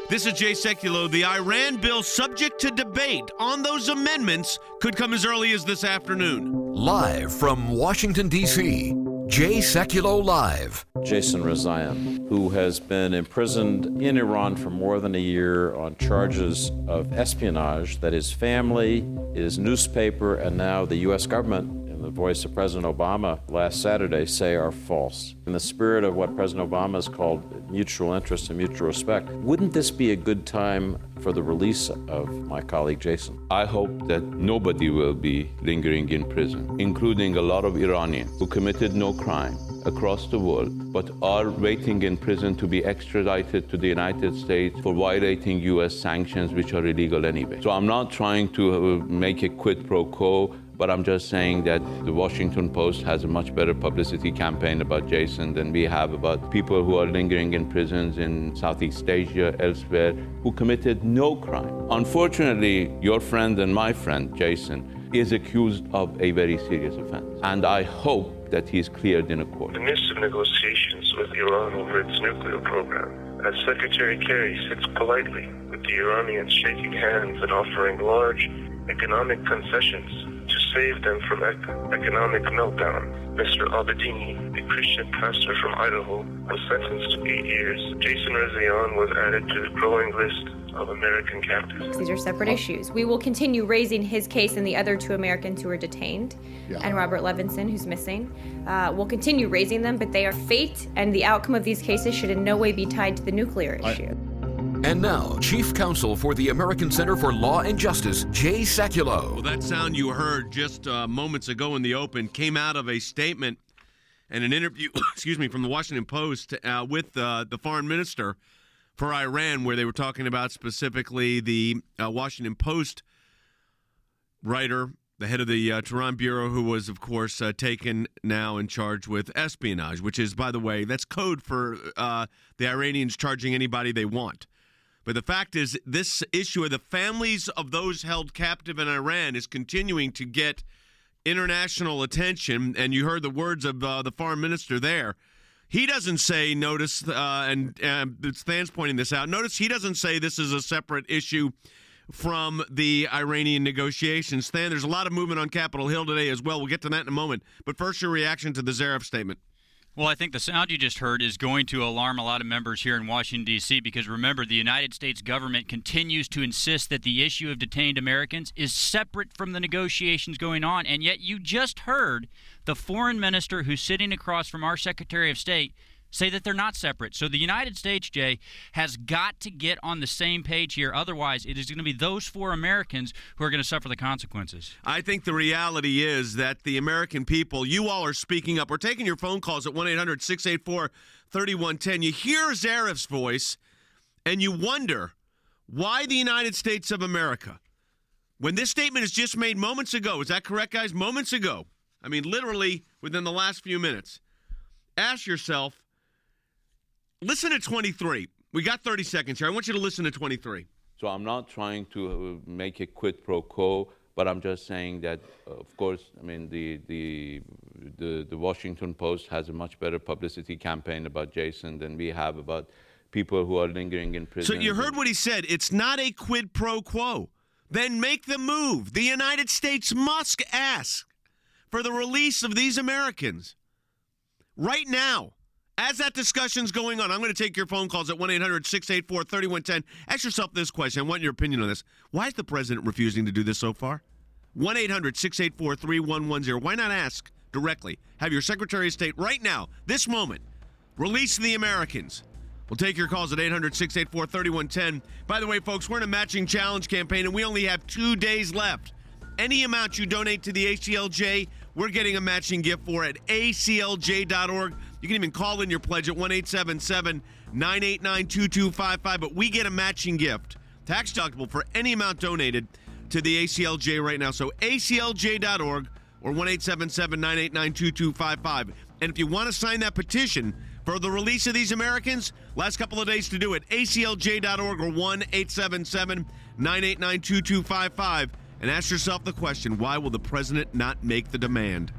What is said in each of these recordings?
This is Jay Sekulow. The Iran bill subject to debate on those amendments could come as early as this afternoon. Live from Washington, D.C., Jay Sekulow Live. Jason Rezaian, who has been imprisoned in Iran for more than a year on charges of espionage that his family, his newspaper, and now the U.S. government, in the voice of President Obama last Saturday, say are false. In the spirit of what President Obama has called mutual interest and mutual respect, wouldn't this be a good time for the release of my colleague Jason? I hope that nobody will be lingering in prison, including a lot of Iranians who committed no crime across the world, but are waiting in prison to be extradited to the United States for violating U.S. sanctions, which are illegal anyway. So I'm not trying to make a quid pro quo, but I'm just saying that the Washington Post has a much better publicity campaign about Jason than we have about people who are lingering in prisons in Southeast Asia, elsewhere, who committed no crime. Unfortunately, your friend and my friend, Jason, is accused of a very serious offense. And I hope that he is cleared in a court. In the midst of negotiations with Iran over its nuclear program, as Secretary Kerry sits politely with the Iranians shaking hands and offering large economic concessions to save them from economic meltdown, Mr. Abedini, a Christian pastor from Idaho, was sentenced to 8 years. Jason Rezaian was added to the growing list of American captives. These are separate issues. We will continue raising his case and the other two Americans who are detained, and Robert Levinson, who's missing. We'll continue raising them, but they are fate, and the outcome of these cases should in no way be tied to the nuclear issue. And now, Chief Counsel for the American Center for Law and Justice, Jay Sekulow. Well, that sound you heard just moments ago in the open came out of a statement and an interview, from the Washington Post with the foreign minister for Iran, where they were talking about specifically the Washington Post writer, the head of the Tehran bureau, who was, of course, taken now in charge with espionage, which is, by the way, that's code for the Iranians charging anybody they want. But the fact is, this issue of the families of those held captive in Iran is continuing to get international attention. And you heard the words of the foreign minister there. He doesn't say, notice, and Stan's pointing this out, notice he doesn't say this is a separate issue from the Iranian negotiations. Stan, there's a lot of movement on Capitol Hill today as well. We'll get to that in a moment. But first, your reaction to the Zarif statement. Well, I think the sound you just heard is going to alarm a lot of members here in Washington, D.C., because remember, the United States government continues to insist that the issue of detained Americans is separate from the negotiations going on, and yet you just heard the foreign minister who's sitting across from our Secretary of State say that they're not separate. So the United States, Jay, has got to get on the same page here. Otherwise, it is going to be those 4 Americans who are going to suffer the consequences. I think the reality is that the American people, you all are speaking up. We're taking your phone calls at 1-800-684-3110. You hear Zarif's voice, and you wonder why the United States of America, when this statement is just made moments ago, is that correct, guys? Moments ago. I mean, literally within the last few minutes. Ask yourself, listen to 23. We got 30 seconds here. I want you to listen to 23. So I'm not trying to make a quid pro quo, but I'm just saying that, of course, I mean, the Washington Post has a much better publicity campaign about Jason than we have about people who are lingering in prison. So you heard what he said. It's not a quid pro quo. Then make the move. The United States must ask for the release of these Americans right now. As that discussion's going on, I'm going to take your phone calls at 1-800-684-3110. Ask yourself this question. I want your opinion on this. Why is the president refusing to do this so far? 1-800-684-3110. Why not ask directly? Have your Secretary of State right now, this moment, release the Americans. We'll take your calls at 800-684-3110. By the way, folks, we're in a matching challenge campaign, and we only have 2 days left. Any amount you donate to the ACLJ, we're getting a matching gift for at aclj.org. You can even call in your pledge at 1-877-989-2255. But we get a matching gift, tax deductible, for any amount donated to the ACLJ right now. So aclj.org or 1-877-989-2255. And if you want to sign that petition for the release of these Americans, last couple of days to do it, aclj.org or 1-877-989-2255. And ask yourself the question, why will the president not make the demand?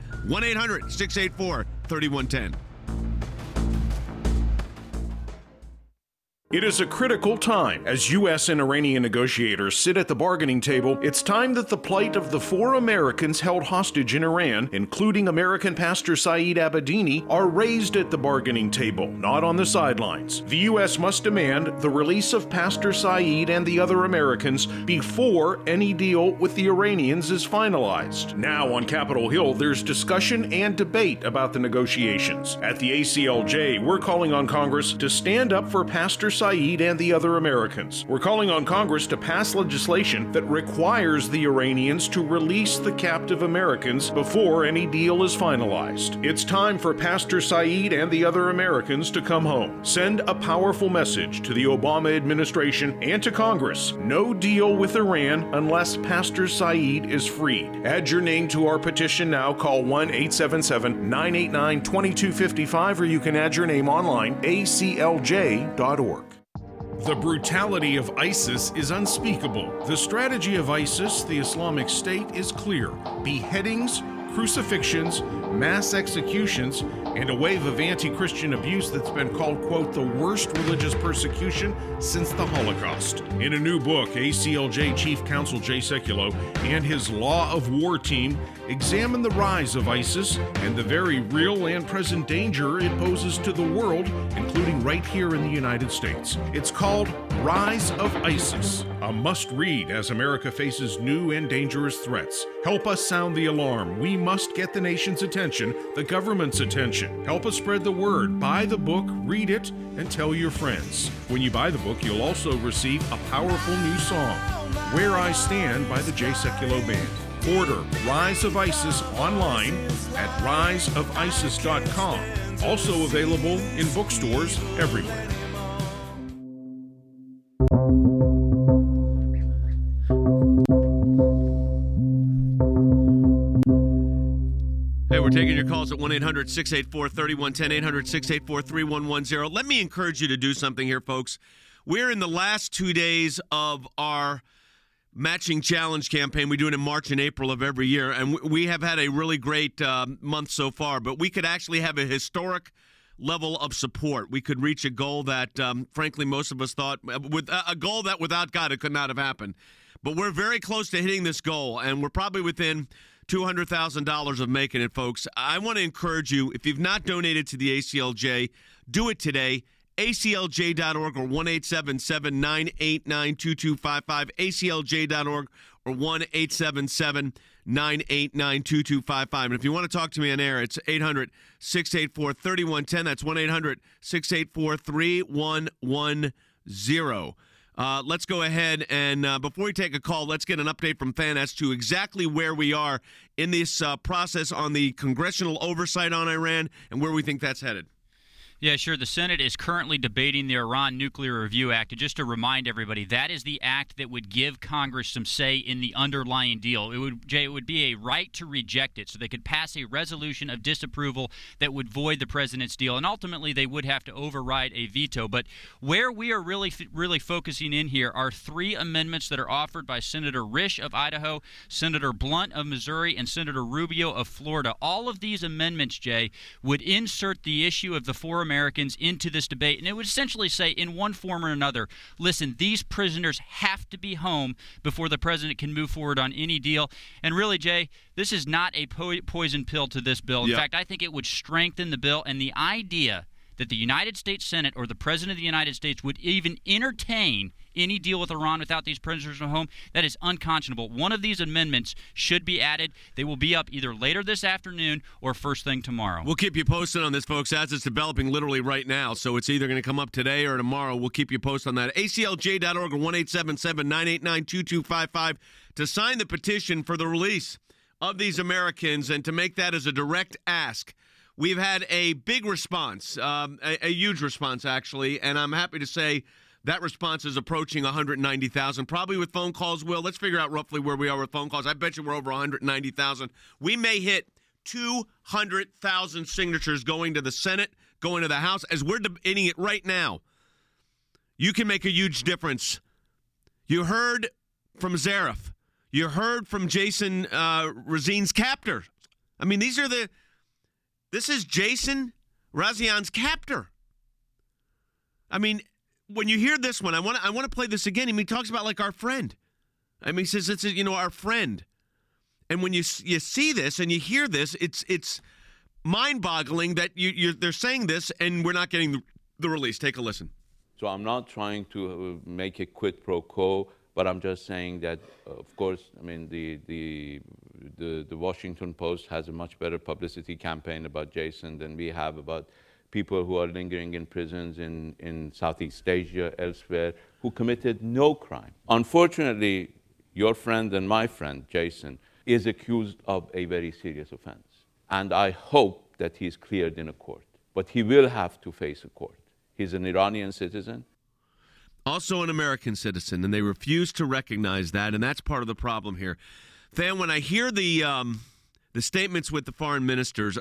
1-800-684-3110. It is a critical time. As U.S. and Iranian negotiators sit at the bargaining table, it's time that the plight of the 4 Americans held hostage in Iran, including American pastor Saeed Abedini, are raised at the bargaining table, not on the sidelines. The U.S. must demand the release of Pastor Saeed and the other Americans before any deal with the Iranians is finalized. Now on Capitol Hill, there's discussion and debate about the negotiations. At the ACLJ, we're calling on Congress to stand up for Pastor Saeed and the other Americans. We're calling on Congress to pass legislation that requires the Iranians to release the captive Americans before any deal is finalized. It's time for Pastor Saeed and the other Americans to come home. Send a powerful message to the Obama administration and to Congress. No deal with Iran unless Pastor Saeed is freed. Add your name to our petition now. Call 1-877-989-2255 or you can add your name online, aclj.org. The brutality of ISIS is unspeakable. The strategy of ISIS, the Islamic State, is clear. Beheadings, crucifixions, mass executions, and a wave of anti-Christian abuse that's been called, quote, the worst religious persecution since the Holocaust. In a new book, ACLJ Chief Counsel Jay Sekulow and his Law of War team examine the rise of ISIS and the very real and present danger it poses to the world, including right here in the United States. It's called Rise of ISIS, a must-read as America faces new and dangerous threats. Help us sound the alarm. We must get the nation's attention, the government's attention. Help us spread the word. Buy the book, read it, and tell your friends. When you buy the book, you'll also receive a powerful new song, Where I Stand by the Jay Sekulow Band. Order Rise of ISIS online at riseofisis.com. Also available in bookstores everywhere. Hey, we're taking your calls at 1-800-684-3110, 800-684-3110. Let me encourage you to do something here, folks. We're in the last 2 days of our matching challenge campaign. We do it in March and April of every year, and we have had a really great month so far, but we could actually have a historic level of support. We could reach a goal that, frankly, most of us thought, with a goal that without God it could not have happened. But we're very close to hitting this goal, and we're probably within $200,000 of making it, folks. I want to encourage you, if you've not donated to the ACLJ, do it today. ACLJ.org or 1-877-989-2255, ACLJ.org or 1-877-989-2255. And if you want to talk to me on air, it's 800-684-3110. That's 1-800-684-3110. Let's go ahead and before we take a call, let's get an update from Fan as to exactly where we are in this process on the congressional oversight on Iran and where we think that's headed. Yeah, sure. The Senate is currently debating the Iran Nuclear Review Act. And just to remind everybody, that is the act that would give Congress some say in the underlying deal. It would be a right to reject it, so they could pass a resolution of disapproval that would void the president's deal. And ultimately, they would have to override a veto. But where we are really focusing in here are 3 amendments that are offered by Senator Risch of Idaho, Senator Blunt of Missouri, and Senator Rubio of Florida. All of these amendments, Jay, would insert the issue of the 4 Americans into this debate, and it would essentially say in one form or another, listen, these prisoners have to be home before the president can move forward on any deal. And really, Jay, this is not a poison pill to this bill. In fact, I think it would strengthen the bill, and the idea that the United States Senate or the President of the United States would even entertain any deal with Iran without these prisoners at home, that is unconscionable. One of these amendments should be added. They will be up either later this afternoon or first thing tomorrow. We'll keep you posted on this, folks, as it's developing literally right now. So it's either going to come up today or tomorrow. We'll keep you posted on that. ACLJ.org or 1-877-989-2255 to sign the petition for the release of these Americans and to make that as a direct ask. We've had a big response, a huge response, actually, and I'm happy to say that response is approaching 190,000, probably with phone calls. Will, let's figure out roughly where we are with phone calls. I bet you we're over 190,000. We may hit 200,000 signatures going to the Senate, going to the House. As we're debating it right now, you can make a huge difference. You heard from Zarif. You heard from Jason Razine's captor. I mean, this is Jason Razian's captor. I mean, when you hear this one, I want to play this again. I mean, he talks about like our friend. I mean, he says it's our friend. And when you see this and you hear this, it's mind-boggling that they're saying this and we're not getting the release. Take a listen. So I'm not trying to make a quid pro quo, but I'm just saying that, of course, I mean, the Washington Post has a much better publicity campaign about Jason than we have about people who are lingering in prisons in Southeast Asia, elsewhere, who committed no crime. Unfortunately, your friend and my friend, Jason, is accused of a very serious offense. And I hope that he's cleared in a court. But he will have to face a court. He's an Iranian citizen. Also an American citizen, and they refuse to recognize that, and that's part of the problem here. Than, when I hear the statements with the foreign ministers,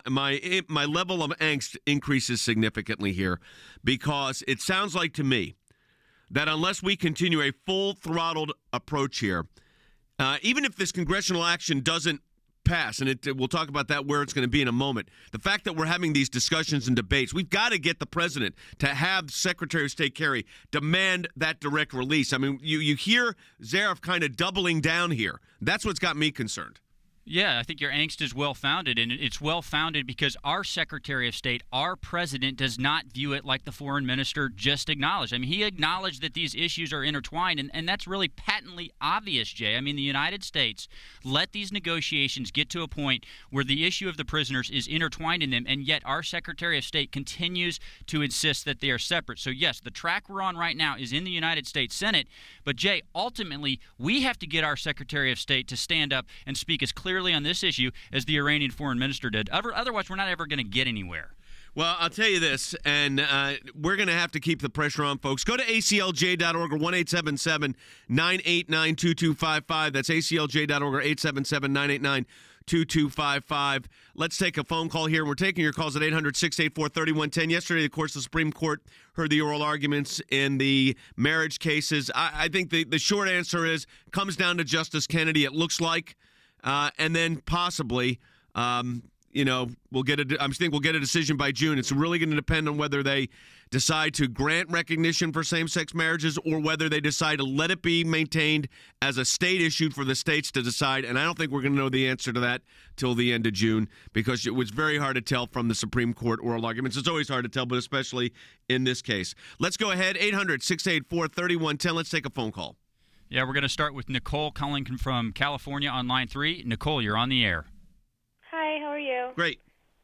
my level of angst increases significantly here, because it sounds like to me that unless we continue a full-throttled approach here, even if this congressional action doesn't pass, and we'll talk about that where it's going to be in a moment, the fact that we're having these discussions and debates, we've got to get the president to have Secretary of State Kerry demand that direct release. I mean, you hear Zarif kind of doubling down here. That's what's got me concerned. Yeah, I think your angst is well-founded, and it's well-founded because our Secretary of State, our president, does not view it like the foreign minister just acknowledged. I mean, he acknowledged that these issues are intertwined, and that's really patently obvious, Jay. I mean, the United States let these negotiations get to a point where the issue of the prisoners is intertwined in them, and yet our Secretary of State continues to insist that they are separate. So, yes, the track we're on right now is in the United States Senate, but, Jay, ultimately, we have to get our Secretary of State to stand up and speak as clearly on this issue as the Iranian foreign minister did. Otherwise, we're not ever going to get anywhere. Well, I'll tell you this, and we're going to have to keep the pressure on, folks. Go to aclj.org or 1-877-989-2255. That's aclj.org or 877-989-2255. Let's take a phone call here. We're taking your calls at 800-684-3110. Yesterday, of course, the Supreme Court heard the oral arguments in the marriage cases. I think the short answer is, comes down to Justice Kennedy, it looks like. And then possibly, we'll get I think we'll get a decision by June. It's really going to depend on whether they decide to grant recognition for same-sex marriages or whether they decide to let it be maintained as a state issue for the states to decide. And I don't think we're going to know the answer to that till the end of June, because it was very hard to tell from the Supreme Court oral arguments. It's always hard to tell, but especially in this case. Let's go ahead. 800-684-3110. Let's take a phone call. Yeah, we're going to start with Nicole calling from California on line 3. Nicole, you're on the air. Hi, how are you? Great.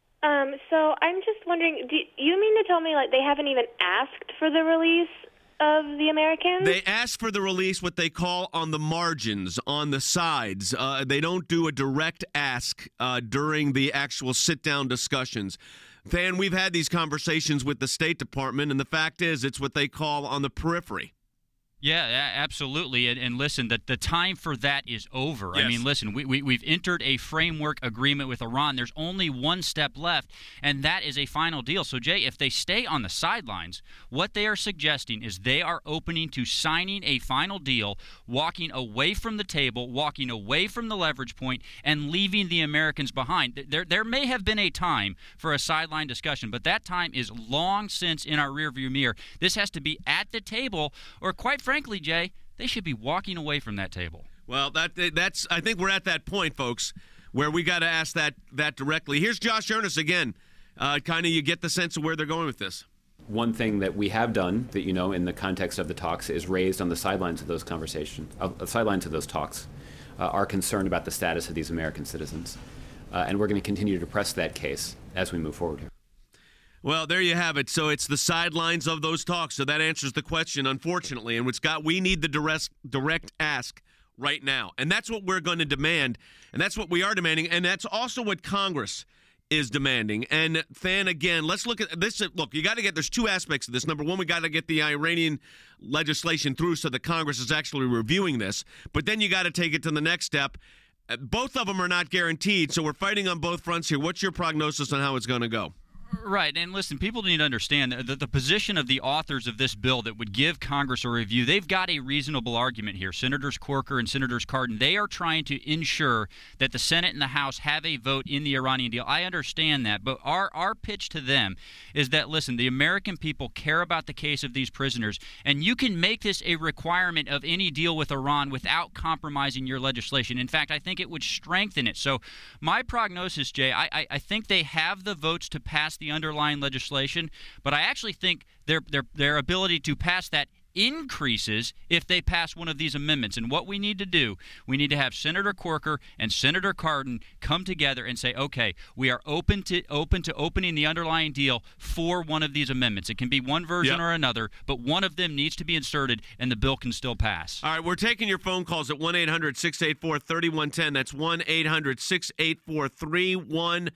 So I'm just wondering, do you mean to tell me like they haven't even asked for the release of the Americans? They asked for the release, what they call on the margins, on the sides. They don't do a direct ask during the actual sit-down discussions. Than, we've had these conversations with the State Department, and the fact is it's what they call on the periphery. Yeah, absolutely. And listen, the time for that is over. Yes. I mean, listen, we've entered a framework agreement with Iran. There's only one step left, and that is a final deal. So, Jay, if they stay on the sidelines, what they are suggesting is they are opening to signing a final deal, walking away from the table, walking away from the leverage point, and leaving the Americans behind. There may have been a time for a sideline discussion, but that time is long since in our rearview mirror. This has to be at the table, or quite frankly, Jay, they should be walking away from that table. Well, that's. I think we're at that point, folks, where we got to ask that directly. Here's Josh Earnest again. Kind of, you get the sense of where they're going with this. One thing that we have done, that in the context of the talks, is raised on the sidelines of those conversations, sidelines of those talks, our concern about the status of these American citizens, and we're going to continue to press that case as we move forward here. Well, there you have it. So it's the sidelines of those talks. So that answers the question, unfortunately. And we need the direct ask right now. And that's what we're going to demand. And that's what we are demanding. And that's also what Congress is demanding. And then again, let's look at this. Look, there's two aspects of this. Number one, we got to get the Iranian legislation through so that Congress is actually reviewing this. But then you got to take it to the next step. Both of them are not guaranteed. So we're fighting on both fronts here. What's your prognosis on how it's going to go? Right, and listen, people need to understand that the position of the authors of this bill that would give Congress a review, they've got a reasonable argument here. Senators Corker and Senators Cardin, they are trying to ensure that the Senate and the House have a vote in the Iranian deal. I understand that, but our pitch to them is that, listen, the American people care about the case of these prisoners, and you can make this a requirement of any deal with Iran without compromising your legislation. In fact, I think it would strengthen it. So my prognosis, Jay, I think they have the votes to pass the underlying legislation, but I actually think their ability to pass that increases if they pass one of these amendments. And what we need to do, we need to have Senator Corker and Senator Cardin come together and say, okay, we are open to opening the underlying deal for one of these amendments. It can be one version or another, but one of them needs to be inserted and the bill can still pass. All right, we're taking your phone calls at 1-800-684-3110. That's 1-800-684-3110.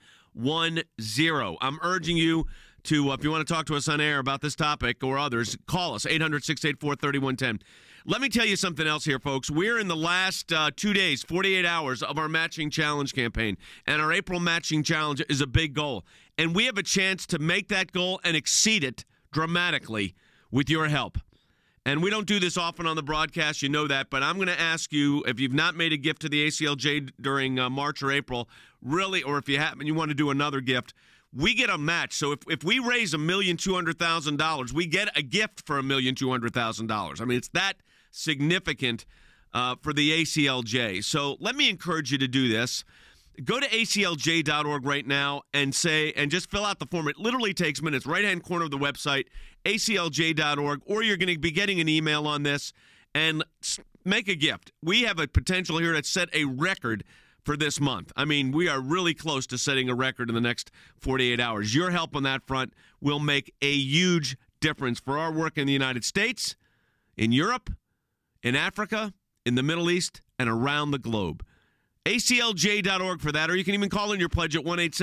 I'm urging you to, if you want to talk to us on air about this topic or others, call us, 800-684-3110. Let me tell you something else here, folks. We're in the last 2 days, 48 hours of our Matching Challenge campaign, and our April Matching Challenge is a big goal. And we have a chance to make that goal and exceed it dramatically with your help. And we don't do this often on the broadcast, you know that, but I'm going to ask you, if you've not made a gift to the ACLJ during March or April, really, or if you happen, you want to do another gift, we get a match. So if we raise $1,200,000, we get a gift for $1,200,000. I mean, it's that significant for the ACLJ. So let me encourage you to do this. Go to aclj.org right now and just fill out the form. It literally takes minutes. Right-hand corner of the website, aclj.org, or you're going to be getting an email on this, and make a gift. We have a potential here to set a record for this month. I mean, we are really close to setting a record in the next 48 hours. Your help on that front will make a huge difference for our work in the United States, in Europe, in Africa, in the Middle East, and around the globe. ACLJ.org for that, or you can even call in your pledge at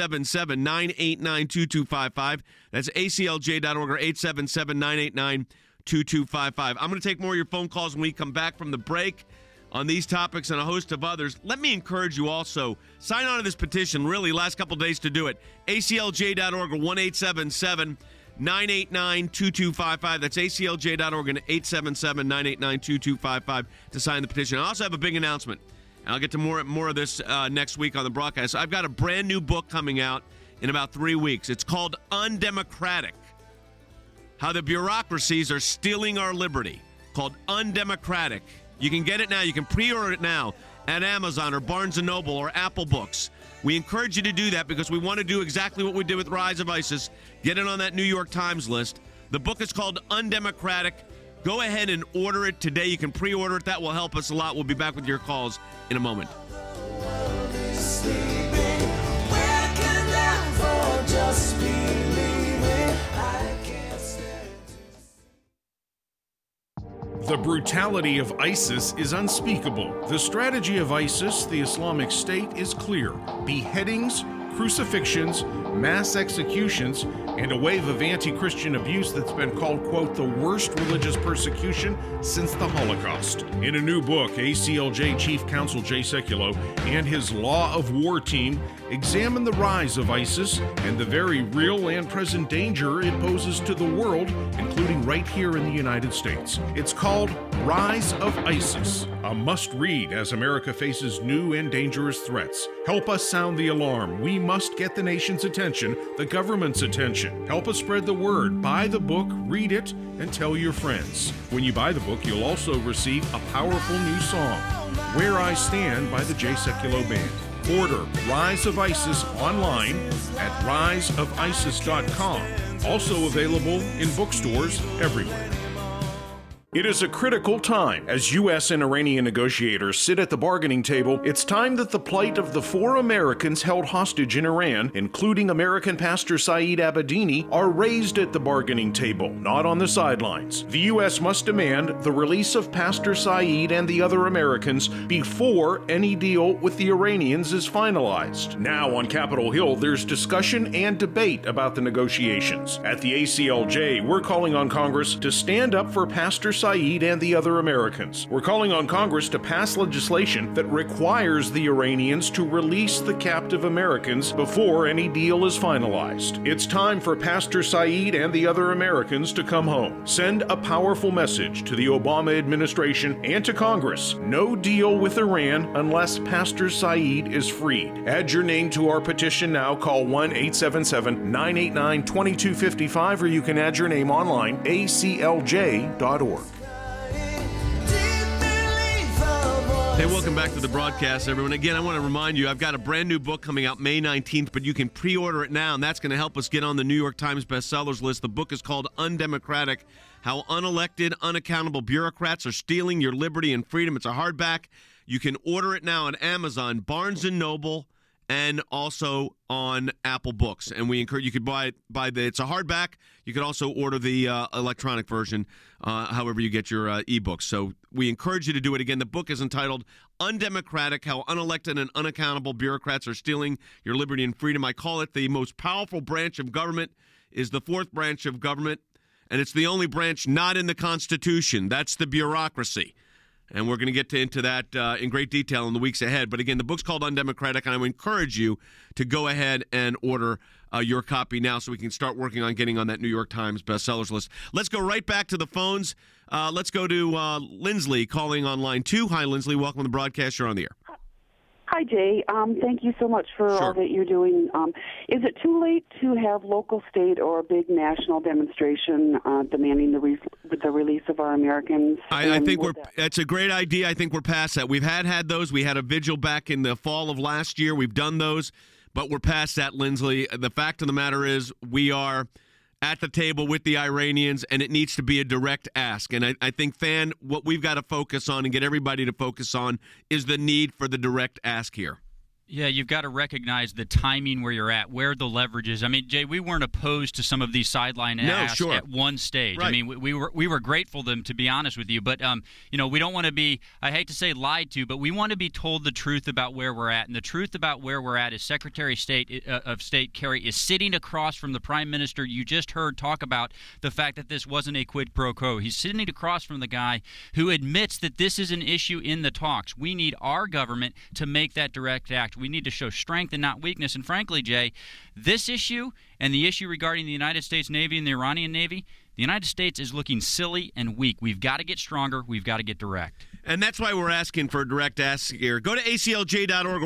1-877-989-2255. That's ACLJ.org or 877-989-2255. I'm going to take more of your phone calls when we come back from the break on these topics and a host of others. Let me encourage you also, sign on to this petition, really, last couple days to do it. ACLJ.org or 1-877-989-2255. That's ACLJ.org and 877-989-2255 to sign the petition. I also have a big announcement. I'll get to more of this next week on the broadcast. I've got a brand new book coming out in about 3 weeks. It's called Undemocratic: How the Bureaucracies Are Stealing Our Liberty. Called Undemocratic. You can get it now. You can pre-order it now at Amazon or Barnes & Noble or Apple Books. We encourage you to do that because we want to do exactly what we did with Rise of ISIS. Get it on that New York Times list. The book is called Undemocratic. Go ahead and order it today. You can pre-order it. That will help us a lot. We'll be back with your calls in a moment. The brutality of ISIS is unspeakable. The strategy of ISIS, the Islamic State, is clear. Beheadings, crucifixions, mass executions, and a wave of anti-Christian abuse that's been called, quote, the worst religious persecution since the Holocaust. In a new book, ACLJ Chief Counsel Jay Sekulow and his Law of War team examine the rise of ISIS and the very real and present danger it poses to the world, including right here in the United States. It's called Rise of ISIS, a must-read as America faces new and dangerous threats. Help us sound the alarm. We must get the nation's attention, the government's attention. Help us spread the word. Buy the book, read it, and tell your friends. When you buy the book, you'll also receive a powerful new song, Where I Stand by the Jay Sekulow Band. Order Rise of ISIS online at riseofisis.com. Also available in bookstores everywhere. It is a critical time. As U.S. and Iranian negotiators sit at the bargaining table, it's time that the plight of the 4 Americans held hostage in Iran, including American pastor Saeed Abedini, are raised at the bargaining table, not on the sidelines. The U.S. must demand the release of Pastor Saeed and the other Americans before any deal with the Iranians is finalized. Now on Capitol Hill, there's discussion and debate about the negotiations. At the ACLJ, we're calling on Congress to stand up for Pastor Saeed and the other Americans. We're calling on Congress to pass legislation that requires the Iranians to release the captive Americans before any deal is finalized. It's time for Pastor Saeed and the other Americans to come home. Send a powerful message to the Obama administration and to Congress. No deal with Iran unless Pastor Saeed is freed. Add your name to our petition now. Call 1-877-989-2255 or you can add your name online, aclj.org. Hey, welcome back to the broadcast, everyone. Again, I want to remind you, I've got a brand new book coming out May 19th, but you can pre-order it now, and that's going to help us get on the New York Times bestsellers list. The book is called Undemocratic: How Unelected, Unaccountable Bureaucrats Are Stealing Your Liberty and Freedom. It's a hardback. You can order it now on Amazon, Barnes & Noble, and also on Apple Books. And we encourage you could buy it's a hardback. You could also order the electronic version, however you get your ebooks. So we encourage you to do it. Again, the book is entitled Undemocratic: How Unelected and Unaccountable Bureaucrats Are Stealing Your Liberty and Freedom. I call it the most powerful branch of government is the fourth branch of government, and it's the only branch not in the Constitution. That's the bureaucracy. And we're going to get into that in great detail in the weeks ahead. But again, the book's called Undemocratic, and I would encourage you to go ahead and order your copy now so we can start working on getting on that New York Times bestsellers list. Let's go right back to the phones. Let's go to Lindsley calling on line 2. Hi, Lindsley. Welcome to the broadcast. You're on the air. Hi, Jay. Thank you so much for all that you're doing. Is it too late to have local, state, or a big national demonstration demanding the release of our Americans? I think that's a great idea. I think we're past that. We've had those. We had a vigil back in the fall of last year. We've done those, but we're past that, Lindsley. The fact of the matter is we are at the table with the Iranians, and it needs to be a direct ask. And I think, Fan, what we've got to focus on and get everybody to focus on is the need for the direct ask here. Yeah, you've got to recognize the timing where you're at, where the leverage is. I mean, Jay, we weren't opposed to some of these sideline asks at one stage. Right. I mean, we were grateful to them, to be honest with you. But, we don't want to be, I hate to say lied to, but we want to be told the truth about where we're at. And the truth about where we're at is Secretary of State Kerry is sitting across from the Prime Minister you just heard talk about the fact that this wasn't a quid pro quo. He's sitting across from the guy who admits that this is an issue in the talks. We need our government to make that direct act. We need to show strength and not weakness. And frankly, Jay, this issue and the issue regarding the United States Navy and the Iranian Navy, the United States is looking silly and weak. We've got to get stronger. We've got to get direct. And that's why we're asking for a direct ask here. Go to aclj.org or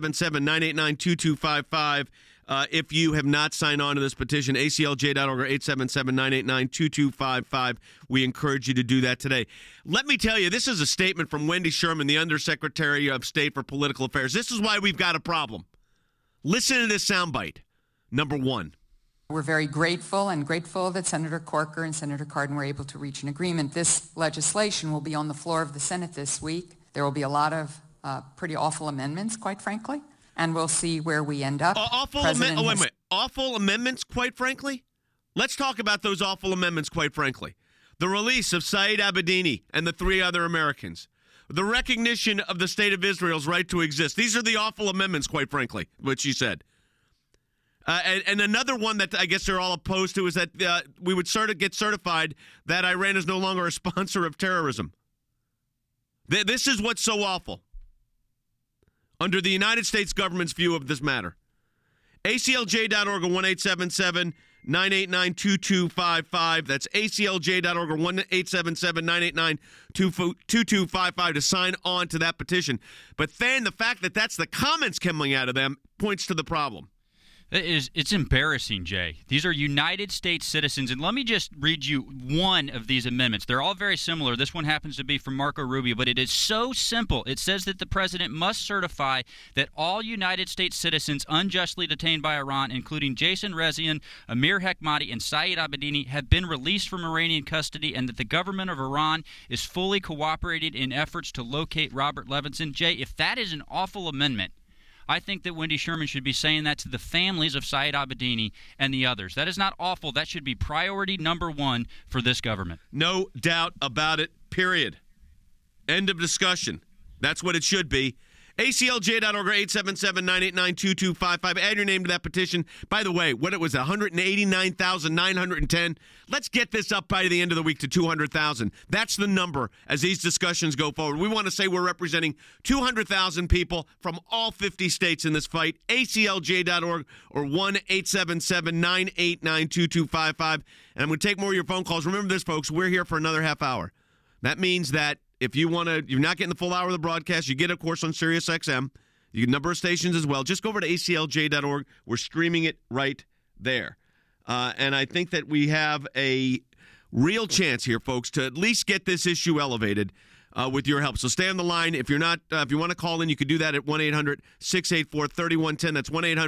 1-877-989-2255. If you have not signed on to this petition, aclj.org or 877-989-2255. We encourage you to do that today. Let me tell you, this is a statement from Wendy Sherman, the Undersecretary of State for Political Affairs. This is why we've got a problem. Listen to this soundbite. Number 1. We're very grateful that Senator Corker and Senator Cardin were able to reach an agreement. This legislation will be on the floor of the Senate this week. There will be a lot of pretty awful amendments, quite frankly. And we'll see where we end up. Awful amendments, quite frankly? Let's talk about those awful amendments, quite frankly. The release of Saeed Abedini and the 3 other Americans. The recognition of the State of Israel's right to exist. These are the awful amendments, quite frankly, what she said. And another one that I guess they're all opposed to is that we would get certified that Iran is no longer a sponsor of terrorism. This is what's so awful. Under the United States government's view of this matter. ACLJ.org or 1-877-989-2255. That's ACLJ.org or 1-877-989-2255 to sign on to that petition. But then the fact that that's the comments coming out of them points to the problem. It's embarrassing, Jay. These are United States citizens, and let me just read you one of these amendments. They're all very similar. This one happens to be from Marco Rubio, but it is so simple. It says that the president must certify that all United States citizens unjustly detained by Iran, including Jason Rezaian, Amir Hekmati, and Saeed Abedini, have been released from Iranian custody, and that the government of Iran is fully cooperated in efforts to locate Robert Levinson. Jay, if that is an awful amendment, I think that Wendy Sherman should be saying that to the families of Saeed Abedini and the others. That is not awful. That should be priority number 1 for this government. No doubt about it, period. End of discussion. That's what it should be. ACLJ.org or 877-989-2255. Add your name to that petition. By the way, what it was, 189,910. Let's get this up by the end of the week to 200,000. That's the number as these discussions go forward. We want to say we're representing 200,000 people from all 50 states in this fight. ACLJ.org or 1-877-989-2255. And I'm going to take more of your phone calls. Remember this, folks. We're here for another half hour. That means that if you want to, you're not getting the full hour of the broadcast, you get, of course, on Sirius XM. You get a number of stations as well. Just go over to aclj.org. We're streaming it right there. And I think that we have a real chance here, folks, to at least get this issue elevated with your help. So stay on the line. If you're not, if you want to call in, you can do that at 1-800-684-3110. That's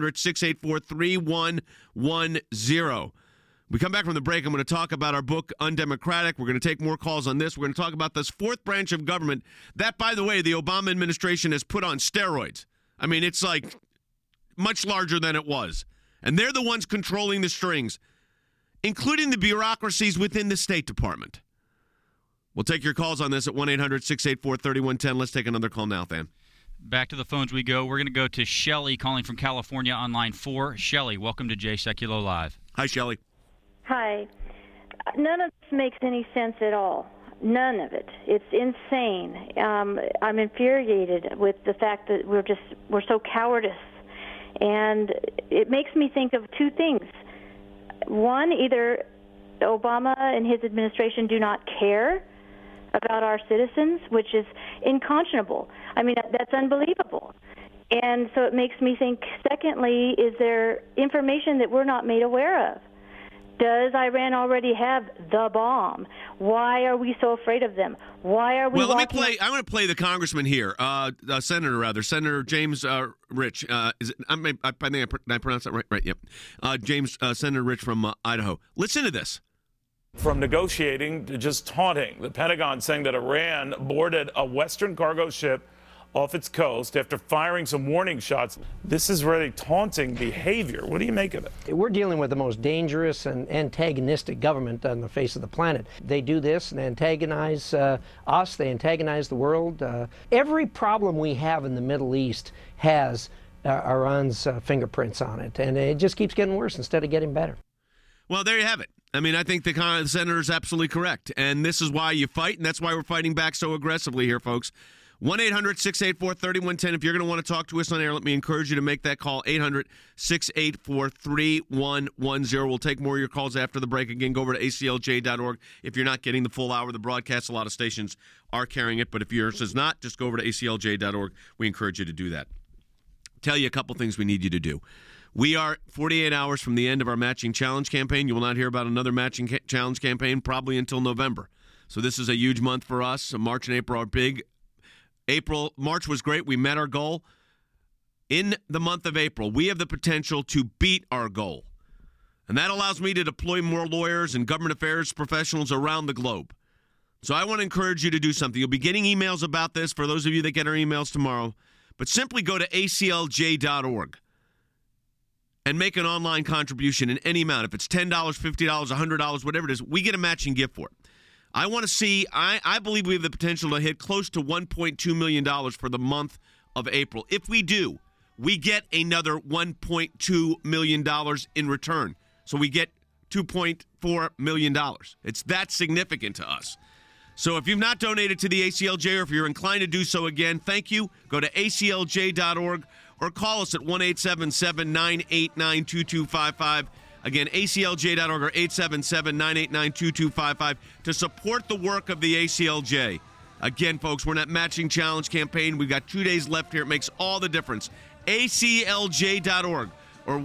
1-800-684-3110. We come back from the break, I'm going to talk about our book, Undemocratic. We're going to take more calls on this. We're going to talk about this fourth branch of government that, by the way, the Obama administration has put on steroids. I mean, it's like much larger than it was. And they're the ones controlling the strings, including the bureaucracies within the State Department. We'll take your calls on this at 1-800-684-3110. Let's take another call now, Than. Back to the phones we go. We're going to go to Shelley calling from California on line 4. Shelley, welcome to Jay Sekulow Live. Hi, Shelley. Hi. None of this makes any sense at all. None of it. It's insane. I'm infuriated with the fact that we're so cowardice. And it makes me think of two things. One, either Obama and his administration do not care about our citizens, which is unconscionable. I mean, that's unbelievable. And so it makes me think, secondly, is there information that we're not made aware of? Does Iran already have the bomb? Why are we so afraid of them? Why are we? Well, let me play. I'm going to play the congressman here, Senator James Rich. I think I pronounced that right. Right. Yep. Senator Rich from Idaho. Listen to this. From negotiating to just taunting, the Pentagon saying that Iran boarded a Western cargo ship off its coast after firing some warning shots. This is really taunting behavior. What do you make of it? We're dealing with the most dangerous and antagonistic government on the face of the planet. They do this and antagonize us. They antagonize the world. Every problem we have in the Middle East has Iran's fingerprints on it, and it just keeps getting worse instead of getting better. Well, there you have it. I mean, I think the senator is absolutely correct, and this is why you fight, and that's why we're fighting back so aggressively here, folks. 1-800-684-3110. If you're going to want to talk to us on air, let me encourage you to make that call, 800-684-3110. We'll take more of your calls after the break. Again, go over to aclj.org. If you're not getting the full hour of the broadcast, a lot of stations are carrying it, but if yours is not, just go over to aclj.org. We encourage you to do that. Tell you a couple things we need you to do. We are 48 hours from the end of our matching challenge campaign. You will not hear about another matching challenge campaign probably until November. So this is a huge month for us. March and April are big. March was great. We met our goal. In the month of April, we have the potential to beat our goal. And that allows me to deploy more lawyers and government affairs professionals around the globe. So I want to encourage you to do something. You'll be getting emails about this for those of you that get our emails tomorrow. But simply go to aclj.org and make an online contribution in any amount. If it's $10, $50, $100, whatever it is, we get a matching gift for it. I want to see, I believe we have the potential to hit close to $1.2 million for the month of April. If we do, we get another $1.2 million in return. So we get $2.4 million. It's that significant to us. So if you've not donated to the ACLJ, or if you're inclined to do so again, thank you. Go to aclj.org or call us at 1-877-989-2255. Again, aclj.org or 877-989-2255 to support the work of the ACLJ. Again, folks, we're in that matching challenge campaign. We've got 2 days left here. It makes all the difference. aclj.org or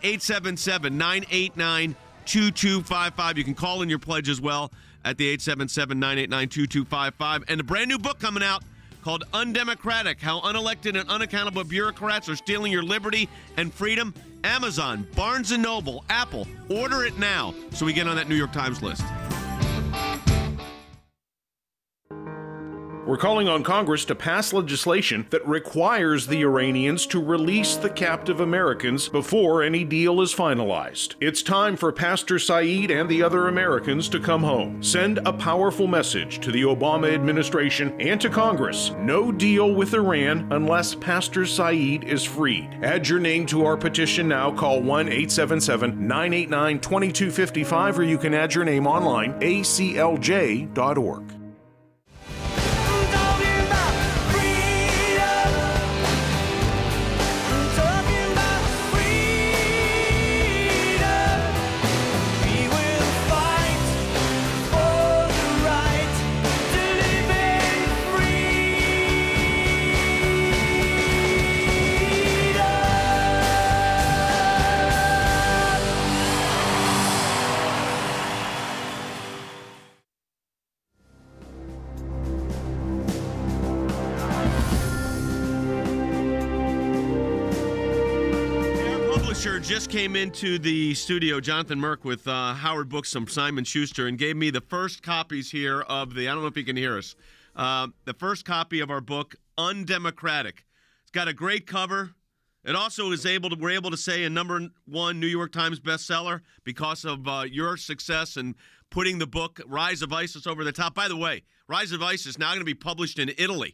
1-877-989-2255. You can call in your pledge as well at the 877-989-2255. And a brand new book coming out called Undemocratic, How Unelected and Unaccountable Bureaucrats Are Stealing Your Liberty and Freedom. Amazon, Barnes & Noble, Apple. Order it now so we get on that New York Times list. We're calling on Congress to pass legislation that requires the Iranians to release the captive Americans before any deal is finalized. It's time for Pastor Saeed and the other Americans to come home. Send a powerful message to the Obama administration and to Congress. No deal with Iran unless Pastor Saeed is freed. Add your name to our petition now. Call 1-877-989-2255 or you can add your name online, aclj.org. Just came into the studio, Jonathan Merck with Howard Books from Simon Schuster, and gave me the first copies here of I don't know if you can hear us, the first copy of our book, Undemocratic. It's got a great cover. It also is we're able to say a #1 New York Times bestseller because of your success in putting the book, Rise of ISIS, over the top. By the way, Rise of ISIS now going to be published in Italy.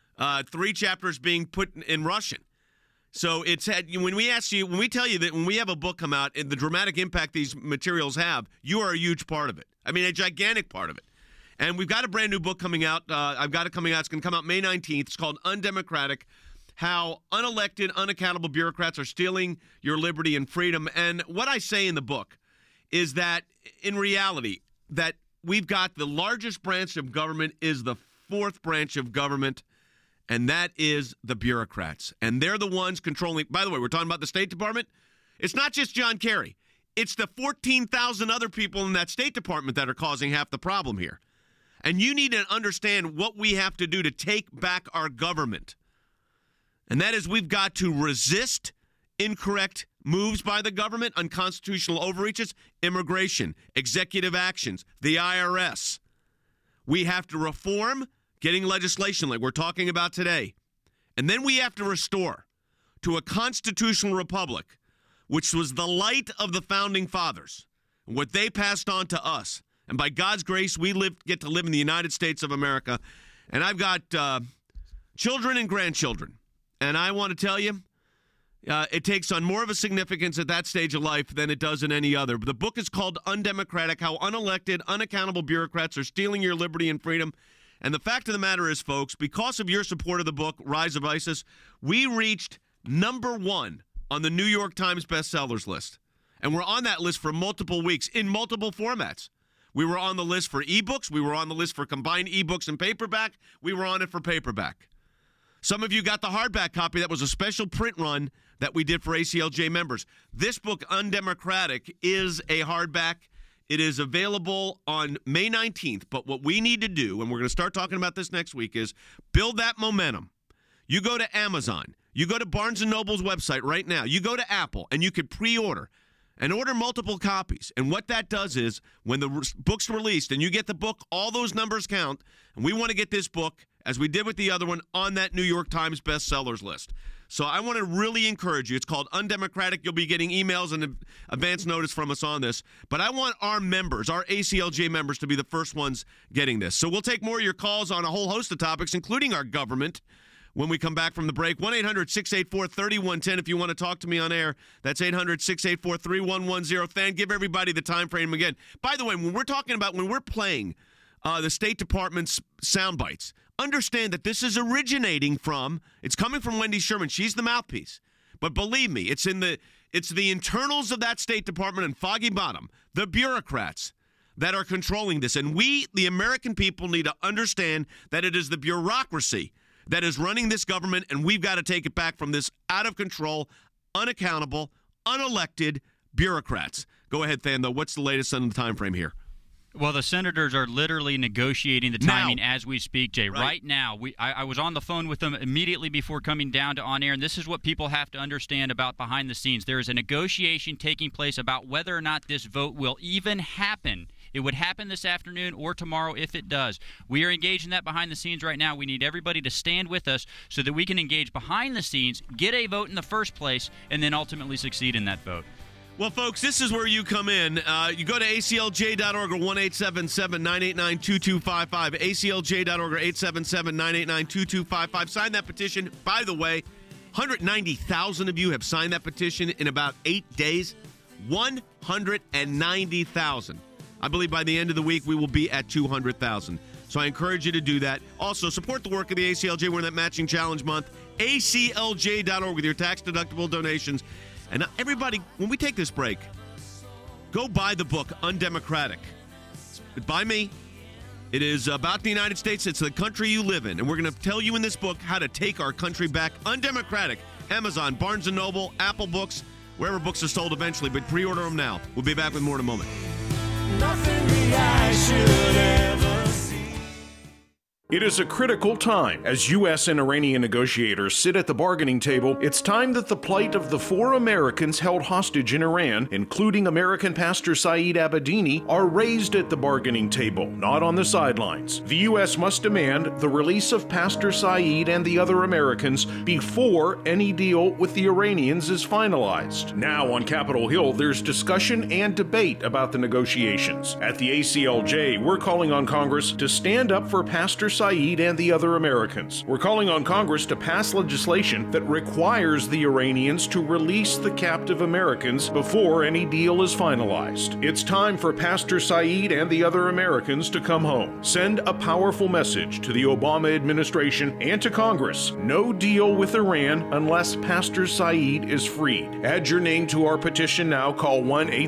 3 chapters being put in Russian. So when we tell you that when we have a book come out and the dramatic impact these materials have, you are a huge part of it. I mean, a gigantic part of it. And we've got a brand new book coming out. I've got it coming out. It's going to come out May 19th. It's called Undemocratic: How Unelected, Unaccountable Bureaucrats Are Stealing Your Liberty and Freedom. And what I say in the book is that in reality, that we've got the largest branch of government is the 4th branch of government, and that is the bureaucrats. And they're the ones controlling. By the way, we're talking about the State Department. It's not just John Kerry. It's the 14,000 other people in that State Department that are causing half the problem here. And you need to understand what we have to do to take back our government. And that is we've got to resist incorrect moves by the government, unconstitutional overreaches, immigration, executive actions, the IRS. We have to reform getting legislation like we're talking about today. And then we have to restore to a constitutional republic, which was the light of the founding fathers, what they passed on to us. And by God's grace, we get to live in the United States of America. And I've got children and grandchildren. And I want to tell you, it takes on more of a significance at that stage of life than it does in any other. But the book is called Undemocratic: How Unelected, Unaccountable Bureaucrats Are Stealing Your Liberty and Freedom. And the fact of the matter is, folks, because of your support of the book, Rise of ISIS, we reached #1 on the New York Times bestsellers list. And we're on that list for multiple weeks in multiple formats. We were on the list for ebooks. We were on the list for combined ebooks and paperback. We were on it for paperback. Some of you got the hardback copy. That was a special print run that we did for ACLJ members. This book, Undemocratic, is a hardback. It is available on May 19th, but what we need to do, and we're going to start talking about this next week, is build that momentum. You go to Amazon. You go to Barnes & Noble's website right now. You go to Apple, and you could pre-order and order multiple copies. And what that does is when the book's released and you get the book, all those numbers count, and we want to get this book, as we did with the other one, on that New York Times bestsellers list. So I want to really encourage you. It's called Undemocratic. You'll be getting emails and advance notice from us on this. But I want our members, our ACLJ members, to be the first ones getting this. So we'll take more of your calls on a whole host of topics, including our government, when we come back from the break. 1-800-684-3110 if you want to talk to me on air. That's 800-684-3110. Than, give everybody the time frame again. By the way, when we're playing the State Department's sound bites, understand that this is it's coming from Wendy Sherman. She's the mouthpiece. But believe me, it's the internals of that State Department and Foggy Bottom, the bureaucrats, that are controlling this. And we, the American people, need to understand that it is the bureaucracy that is running this government, and we've got to take it back from this out-of-control, unaccountable, unelected bureaucrats. Go ahead, Than, though. What's the latest on the time frame here? Well, the senators are literally negotiating the timing as we speak, Jay. Right now, I was on the phone with them immediately before coming down to on air, and this is what people have to understand about behind the scenes. There is a negotiation taking place about whether or not this vote will even happen It would happen this afternoon or tomorrow if it does. We are engaged in that behind the scenes right now. We need everybody to stand with us so that we can engage behind the scenes, get a vote in the first place, and then ultimately succeed in that vote. Well, folks, this is where you come in. You go to aclj.org or 1-877-989-2255. aclj.org or 877-989-2255. Sign that petition. By the way, 190,000 of you have signed that petition in about 8 days. 190,000. I believe by the end of the week, we will be at 200,000. So I encourage you to do that. Also, support the work of the ACLJ. We're in that matching challenge month. aclj.org with your tax-deductible donations. And everybody, when we take this break, go buy the book, Undemocratic. It's by me. It is about the United States. It's the country you live in. And we're going to tell you in this book how to take our country back. Undemocratic. Amazon, Barnes & Noble, Apple Books, wherever books are sold eventually. But pre-order them now. We'll be back with more in a moment. Nothing the eye should ever see. It is a critical time. As U.S. and Iranian negotiators sit at the bargaining table, it's time that the plight of the 4 Americans held hostage in Iran, including American pastor Saeed Abedini, are raised at the bargaining table, not on the sidelines. The U.S. must demand the release of Pastor Saeed and the other Americans before any deal with the Iranians is finalized. Now on Capitol Hill, there's discussion and debate about the negotiations. At the ACLJ, we're calling on Congress to stand up for Pastor Saeed and the other Americans. We're calling on Congress to pass legislation that requires the Iranians to release the captive Americans before any deal is finalized. It's time for Pastor Saeed and the other Americans to come home. Send a powerful message to the Obama administration and to Congress. No deal with Iran unless Pastor Saeed is freed. Add your name to our petition now. Call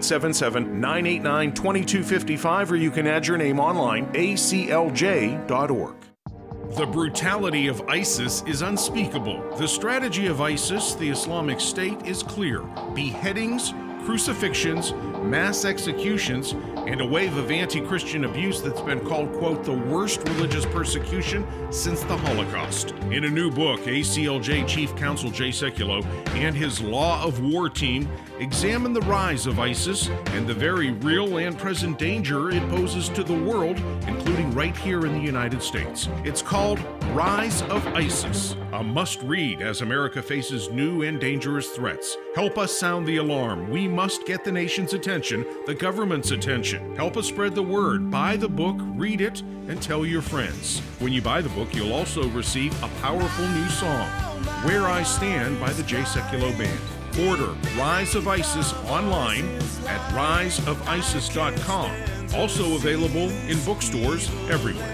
1-877-989-2255 or you can add your name online, aclj.org. The brutality of ISIS is unspeakable. The strategy of ISIS, the Islamic State, is clear. Beheadings, crucifixions, mass executions, and a wave of anti-Christian abuse that's been called, quote, the worst religious persecution since the Holocaust. In a new book, ACLJ Chief Counsel Jay Sekulow and his Law of War team examine the rise of ISIS and the very real and present danger it poses to the world, including right here in the United States. It's called Rise of ISIS, a must-read as America faces new and dangerous threats. Help us sound the alarm. We must get the nation's attention, the government's attention. Help us spread the word. Buy the book, read it, and tell your friends. When you buy the book, you'll also receive a powerful new song, Where I Stand by the Jay Sekulow Band. Order Rise of ISIS online at riseofisis.com. Also available in bookstores everywhere.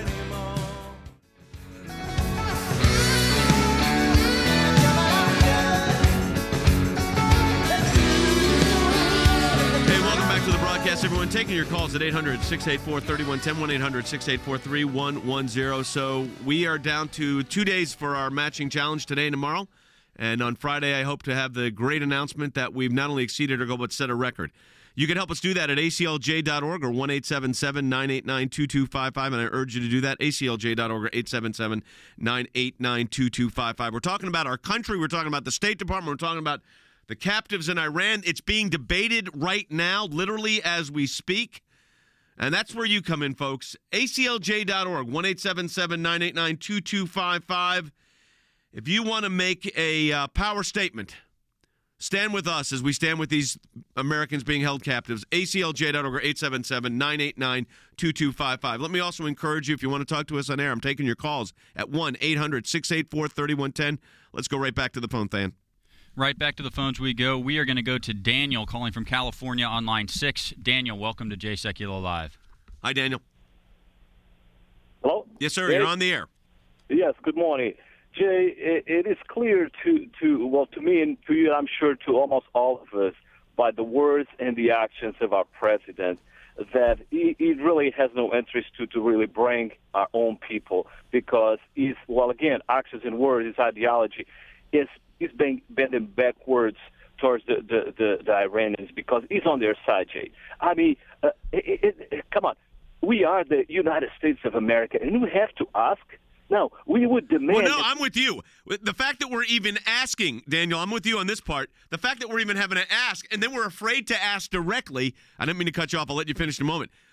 Everyone, taking your calls at 800-684-3110, 1-800-684-3110. So we are down to 2 days for our matching challenge today and tomorrow. And on Friday, I hope to have the great announcement that we've not only exceeded our goal, but set a record. You can help us do that at aclj.org or 1-877-989-2255. And I urge you to do that, aclj.org or 877-989-2255. We're talking about our country. We're talking about the State Department. We're talking about the captives in Iran. It's being debated right now, literally as we speak. And that's where you come in, folks. ACLJ.org, 1-877-989-2255. If you want to make a power statement, stand with us as we stand with these Americans being held captives. ACLJ.org or 877-989-2255. Let me also encourage you, if you want to talk to us on air, I'm taking your calls at 1-800-684-3110. Let's go right back to the phone, Than. Right back to the phones we go. We are going to go to Daniel calling from California on line 6. Daniel, welcome to Jay Sekulow Live. Hi, Daniel. Hello? Yes, sir. Jay? You're on the air. Yes, good morning. Jay, it is clear to me and to you, I'm sure to almost all of us, by the words and the actions of our president, that he really has no interest to really bring our own people because actions and words, his ideology is bending backwards towards the Iranians because he's on their side, Jay. I mean, come on. We are the United States of America, and we have to ask. No, we would demand... Well, no, I'm with you. The fact that we're even asking, Daniel, I'm with you on this part. The fact that we're even having to ask, and then we're afraid to ask directly. I didn't mean to cut you off. I'll let you finish in a moment.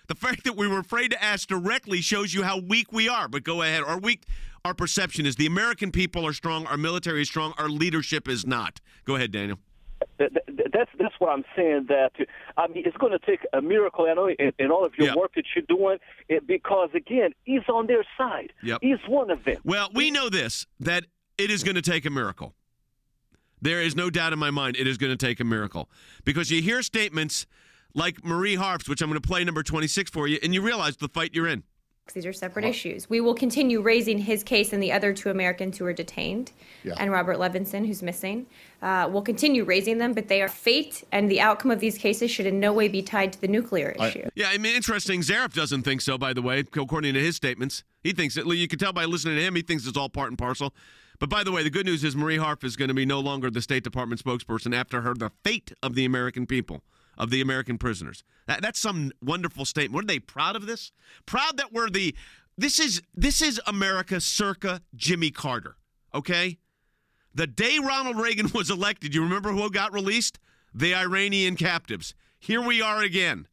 The fact that we were afraid to ask directly shows you how weak we are. But go ahead. Our perception is the American people are strong, our military is strong, our leadership is not. Go ahead, Daniel. That's what I'm saying. That it's going to take a miracle. I know in all of your work that you're doing, because again, he's on their side. Yep. He's one of them. Well, we know this, that it is going to take a miracle. There is no doubt in my mind it is going to take a miracle, because you hear statements like Marie Harf's, which I'm going to play number 26 for you, and you realize the fight you're in. These are separate issues. We will continue raising his case and the other 2 Americans who are detained, and Robert Levinson, who's missing. We'll continue raising them, but they are fate, and the outcome of these cases should in no way be tied to the nuclear issue. Interesting. Zarif doesn't think so, by the way, according to his statements. He thinks that, you can tell by listening to him, he thinks it's all part and parcel. But by the way, the good news is Marie Harf is going to be no longer the State Department spokesperson after her, the fate of the American people, of the American prisoners. That's some wonderful statement. What are they proud of this? Proud that we're this is America circa Jimmy Carter, okay? The day Ronald Reagan was elected, you remember who got released? The Iranian captives. Here we are again.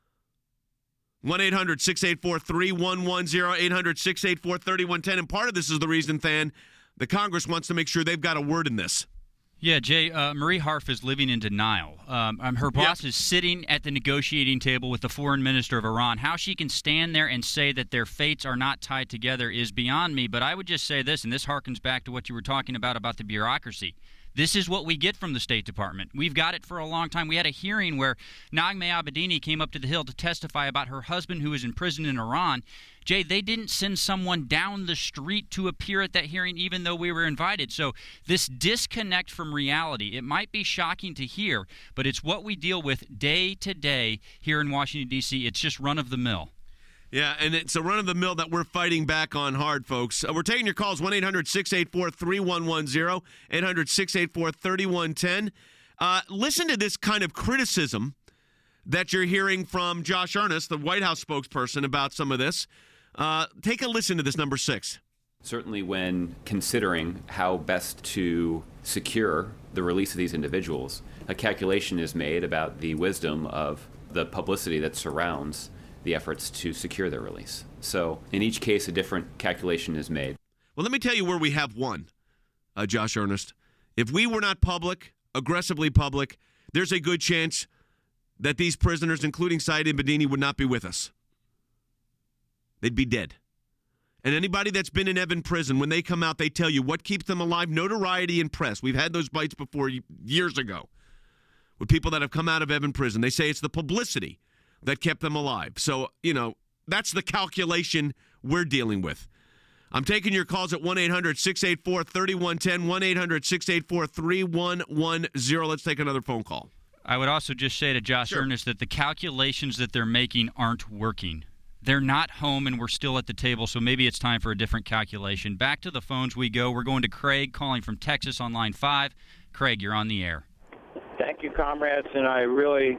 1-800-684-3110, 800-684-3110. And part of this is the reason, Than, the Congress wants to make sure they've got a word in this. Yeah, Jay, Marie Harf is living in denial. Her boss is sitting at the negotiating table with the foreign minister of Iran. How she can stand there and say that their fates are not tied together is beyond me. But I would just say this, and this harkens back to what you were talking about the bureaucracy. This is what we get from the State Department. We've got it for a long time. We had a hearing where Naghmeh Abedini came up to the Hill to testify about her husband who is in prison in Iran. Jay, they didn't send someone down the street to appear at that hearing even though we were invited. So this disconnect from reality, it might be shocking to hear, but it's what we deal with day to day here in Washington, D.C. It's just run-of-the-mill. Yeah, and it's a run-of-the-mill that we're fighting back on hard, folks. We're taking your calls, 1-800-684-3110, 800-684-3110. Listen to this kind of criticism that you're hearing from Josh Earnest, the White House spokesperson, about some of this. Take a listen to this, number 6. Certainly when considering how best to secure the release of these individuals, a calculation is made about the wisdom of the publicity that surrounds the efforts to secure their release. So in each case, a different calculation is made. Well, let me tell you where we have won, Josh Earnest. If we were not public, aggressively public, there's a good chance that these prisoners, including Saeed Abedini, would not be with us. They'd be dead. And anybody that's been in Evin prison, when they come out, they tell you what keeps them alive: notoriety and press. We've had those bites before years ago with people that have come out of Evin prison. They say it's the publicity that kept them alive. So, that's the calculation we're dealing with. I'm taking your calls at 1-800-684-3110, 1-800-684-3110. Let's take another phone call. I would also just say to Josh Earnest that the calculations that they're making aren't working. They're not home, and we're still at the table, so maybe it's time for a different calculation. Back to the phones we go. We're going to Craig calling from Texas on line 5. Craig, you're on the air. Thank you, comrades, and I really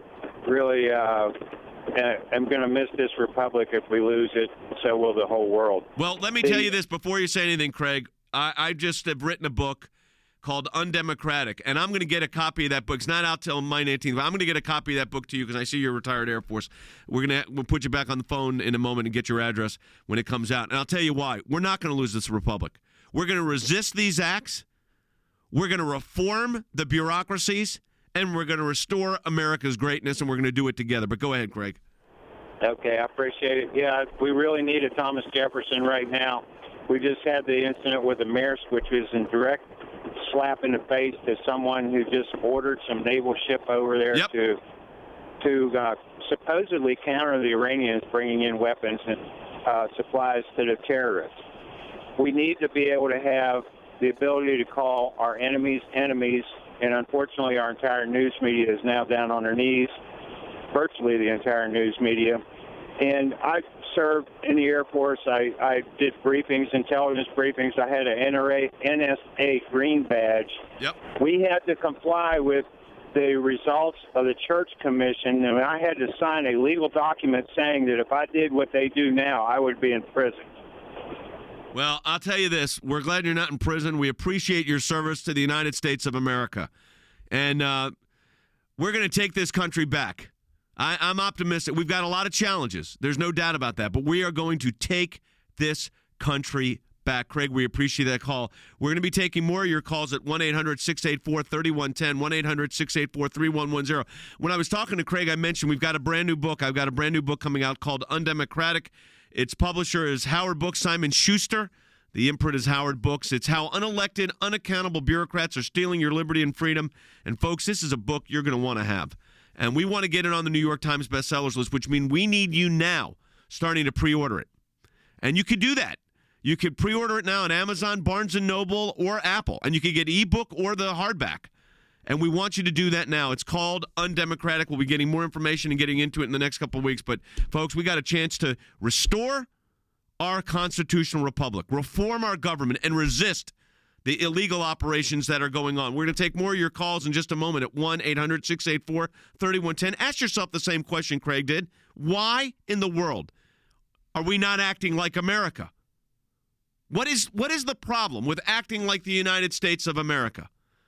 am going to miss this republic if we lose it. So will the whole world. Well, let me tell you this before you say anything, Craig. I just have written a book called Undemocratic, and I'm going to get a copy of that book. It's not out till May 18th, but I'm going to get a copy of that book to you because I see you're a retired Air Force. We'll put you back on the phone in a moment and get your address when it comes out. And I'll tell you why. We're not going to lose this republic. We're going to resist these acts. We're going to reform the bureaucracies, and we're going to restore America's greatness, and we're going to do it together. But go ahead, Craig. Okay, I appreciate it. Yeah, we really need a Thomas Jefferson right now. We just had the incident with the Maersk, which was in direct slap in the face to someone who just ordered some naval ship over there to supposedly counter the Iranians bringing in weapons and supplies to the terrorists. We need to be able to have the ability to call our enemies enemies, and unfortunately our entire news media is now down on their knees, virtually the entire news media. And I served in the Air Force. I did briefings, intelligence briefings. I had an NSA green badge. Yep. We had to comply with the results of the Church Commission, and I had to sign a legal document saying that if I did what they do now, I would be in prison. Well, I'll tell you this. We're glad you're not in prison. We appreciate your service to the United States of America. And we're going to take this country back. I'm optimistic. We've got a lot of challenges. There's no doubt about that. But we are going to take this country back. Craig, we appreciate that call. We're going to be taking more of your calls at 1-800-684-3110, 1-800-684-3110. When I was talking to Craig, I mentioned we've got a brand new book. I've got a brand new book coming out called Undemocratic. Its publisher is Howard Books, Simon Schuster. The imprint is Howard Books. It's how unelected, unaccountable bureaucrats are stealing your liberty and freedom. And, folks, this is a book you're going to want to have. And we want to get it on the New York Times bestsellers list, which means we need you now starting to pre-order it. And you could do that. You could pre-order it now on Amazon, Barnes & Noble, or Apple. And you could get ebook or the hardback. And we want you to do that now. It's called Undemocratic. We'll be getting more information and getting into it in the next couple of weeks. But, folks, we got a chance to restore our constitutional republic, reform our government, and resist the illegal operations that are going on. We're going to take more of your calls in just a moment at 1-800-684-3110. Ask yourself the same question Craig did. Why in the world are we not acting like America? What is the problem with acting like the United States of America?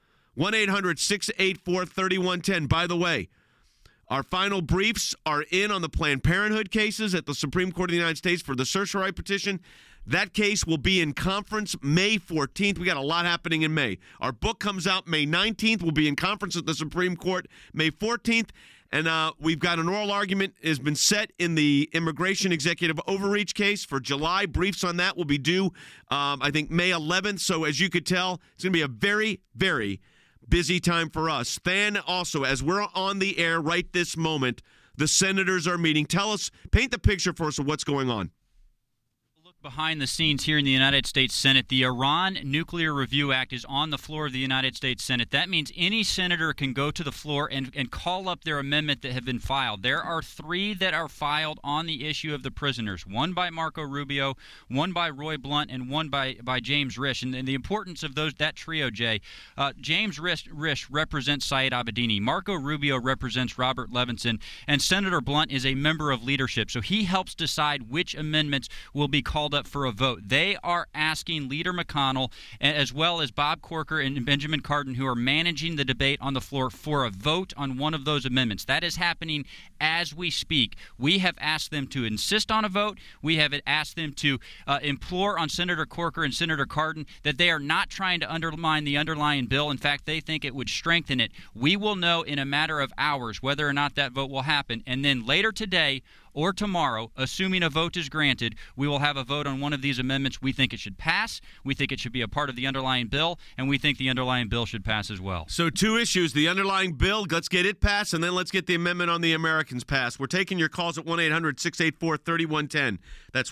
1-800-684-3110. By the way, our final briefs are in on the Planned Parenthood cases at the Supreme Court of the United States for the certiorari petition. That case will be in conference May 14th. We got a lot happening in May. Our book comes out May 19th. We'll be in conference at the Supreme Court May 14th. And we've got an oral argument has been set in the immigration executive overreach case for July. Briefs on that will be due, I think, May 11th. So as you could tell, it's going to be a very, very busy time for us. Then also, as we're on the air right this moment, the senators are meeting. Tell us, paint the picture for us of what's going on. Behind the scenes here in the United States Senate, the Iran Nuclear Review Act is on the floor of the United States Senate. That means any senator can go to the floor and call up their amendment that have been filed. There are 3 that are filed on the issue of the prisoners, one by Marco Rubio, one by Roy Blunt, and one by James Risch. And the importance of that trio, Jay, James Risch represents Saeed Abedini, Marco Rubio represents Robert Levinson, and Senator Blunt is a member of leadership. So he helps decide which amendments will be called up for a vote. They are asking Leader McConnell, as well as Bob Corker and Benjamin Cardin, who are managing the debate on the floor, for a vote on one of those amendments. That is happening as we speak. We have asked them to insist on a vote. We have asked them to implore on Senator Corker and Senator Cardin that they are not trying to undermine the underlying bill. In fact, they think it would strengthen it. We will know in a matter of hours whether or not that vote will happen. And then later today or tomorrow, assuming a vote is granted, we will have a vote on one of these amendments. We think it should pass. We think it should be a part of the underlying bill, and we think the underlying bill should pass as well. So 2 issues, the underlying bill, let's get it passed, and then let's get the amendment on the Americans passed. We're taking your calls at 1-800-684-3110. That's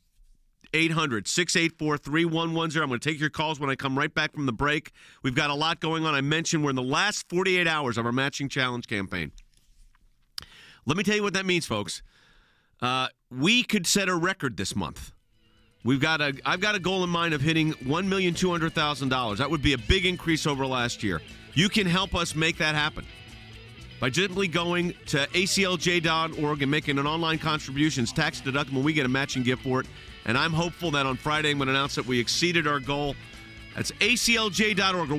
1-800-684-3110. I'm going to take your calls when I come right back from the break. We've got a lot going on. I mentioned we're in the last 48 hours of our Matching Challenge campaign. Let me tell you what that means, folks. We could set a record this month. I've got a goal in mind of hitting $1,200,000. That would be a big increase over last year. You can help us make that happen by simply going to aclj.org and making an online contribution. It's tax deductible. We get a matching gift for it. And I'm hopeful that on Friday I'm going to announce that we exceeded our goal. That's aclj.org or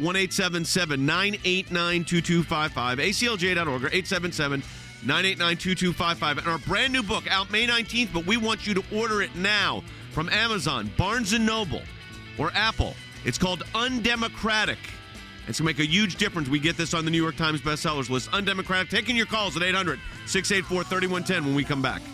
1-877-989-2255. aclj.org or 877-989-2255. And our brand new book out May 19th, but we want you to order it now from Amazon, Barnes & Noble, or Apple. It's called Undemocratic. It's going to make a huge difference. We get this on the New York Times bestsellers list. Undemocratic. Taking your calls at 800-684-3110 when we come back.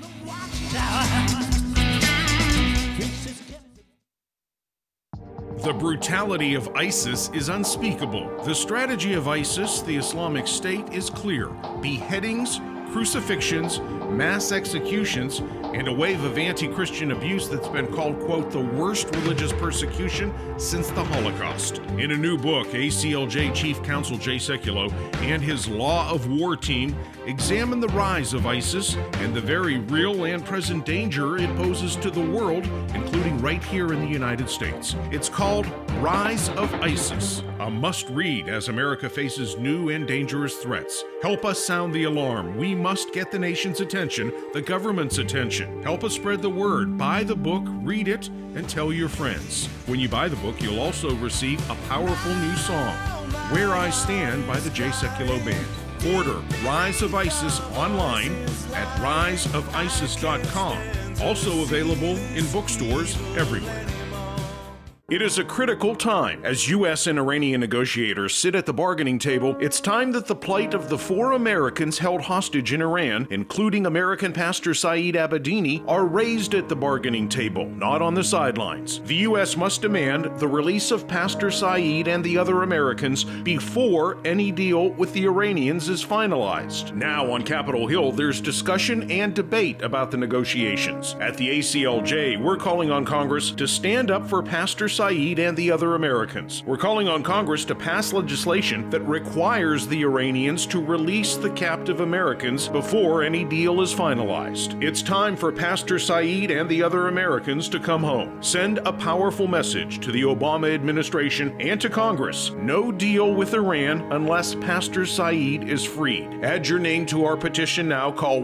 The brutality of ISIS is unspeakable. The strategy of ISIS, the Islamic State, is clear. Beheadings, crucifixions, mass executions, and a wave of anti-Christian abuse that's been called, quote, the worst religious persecution since the Holocaust. In a new book, ACLJ Chief Counsel Jay Sekulow and his Law of War team examine the rise of ISIS and the very real and present danger it poses to the world, including right here in the United States. It's called Rise of ISIS, a must-read as America faces new and dangerous threats. Help us sound the alarm. We must get the nation's attention, the government's attention. Help us spread the word. Buy the book, read it, and tell your friends. When you buy the book, you'll also receive a powerful new song, Where I Stand by the Jay Sekulow Band. Order Rise of ISIS online at riseofisis.com. Also available in bookstores everywhere. It is a critical time. As U.S. and Iranian negotiators sit at the bargaining table, it's time that the plight of the 4 Americans held hostage in Iran, including American pastor Saeed Abedini, are raised at the bargaining table, not on the sidelines. The U.S. must demand the release of Pastor Saeed and the other Americans before any deal with the Iranians is finalized. Now on Capitol Hill, there's discussion and debate about the negotiations. At the ACLJ, we're calling on Congress to stand up for Pastor Saeed and the other Americans. We're calling on Congress to pass legislation that requires the Iranians to release the captive Americans before any deal is finalized. It's time for Pastor Saeed and the other Americans to come home. Send a powerful message to the Obama administration and to Congress. No deal with Iran unless Pastor Saeed is freed. Add your name to our petition now. Call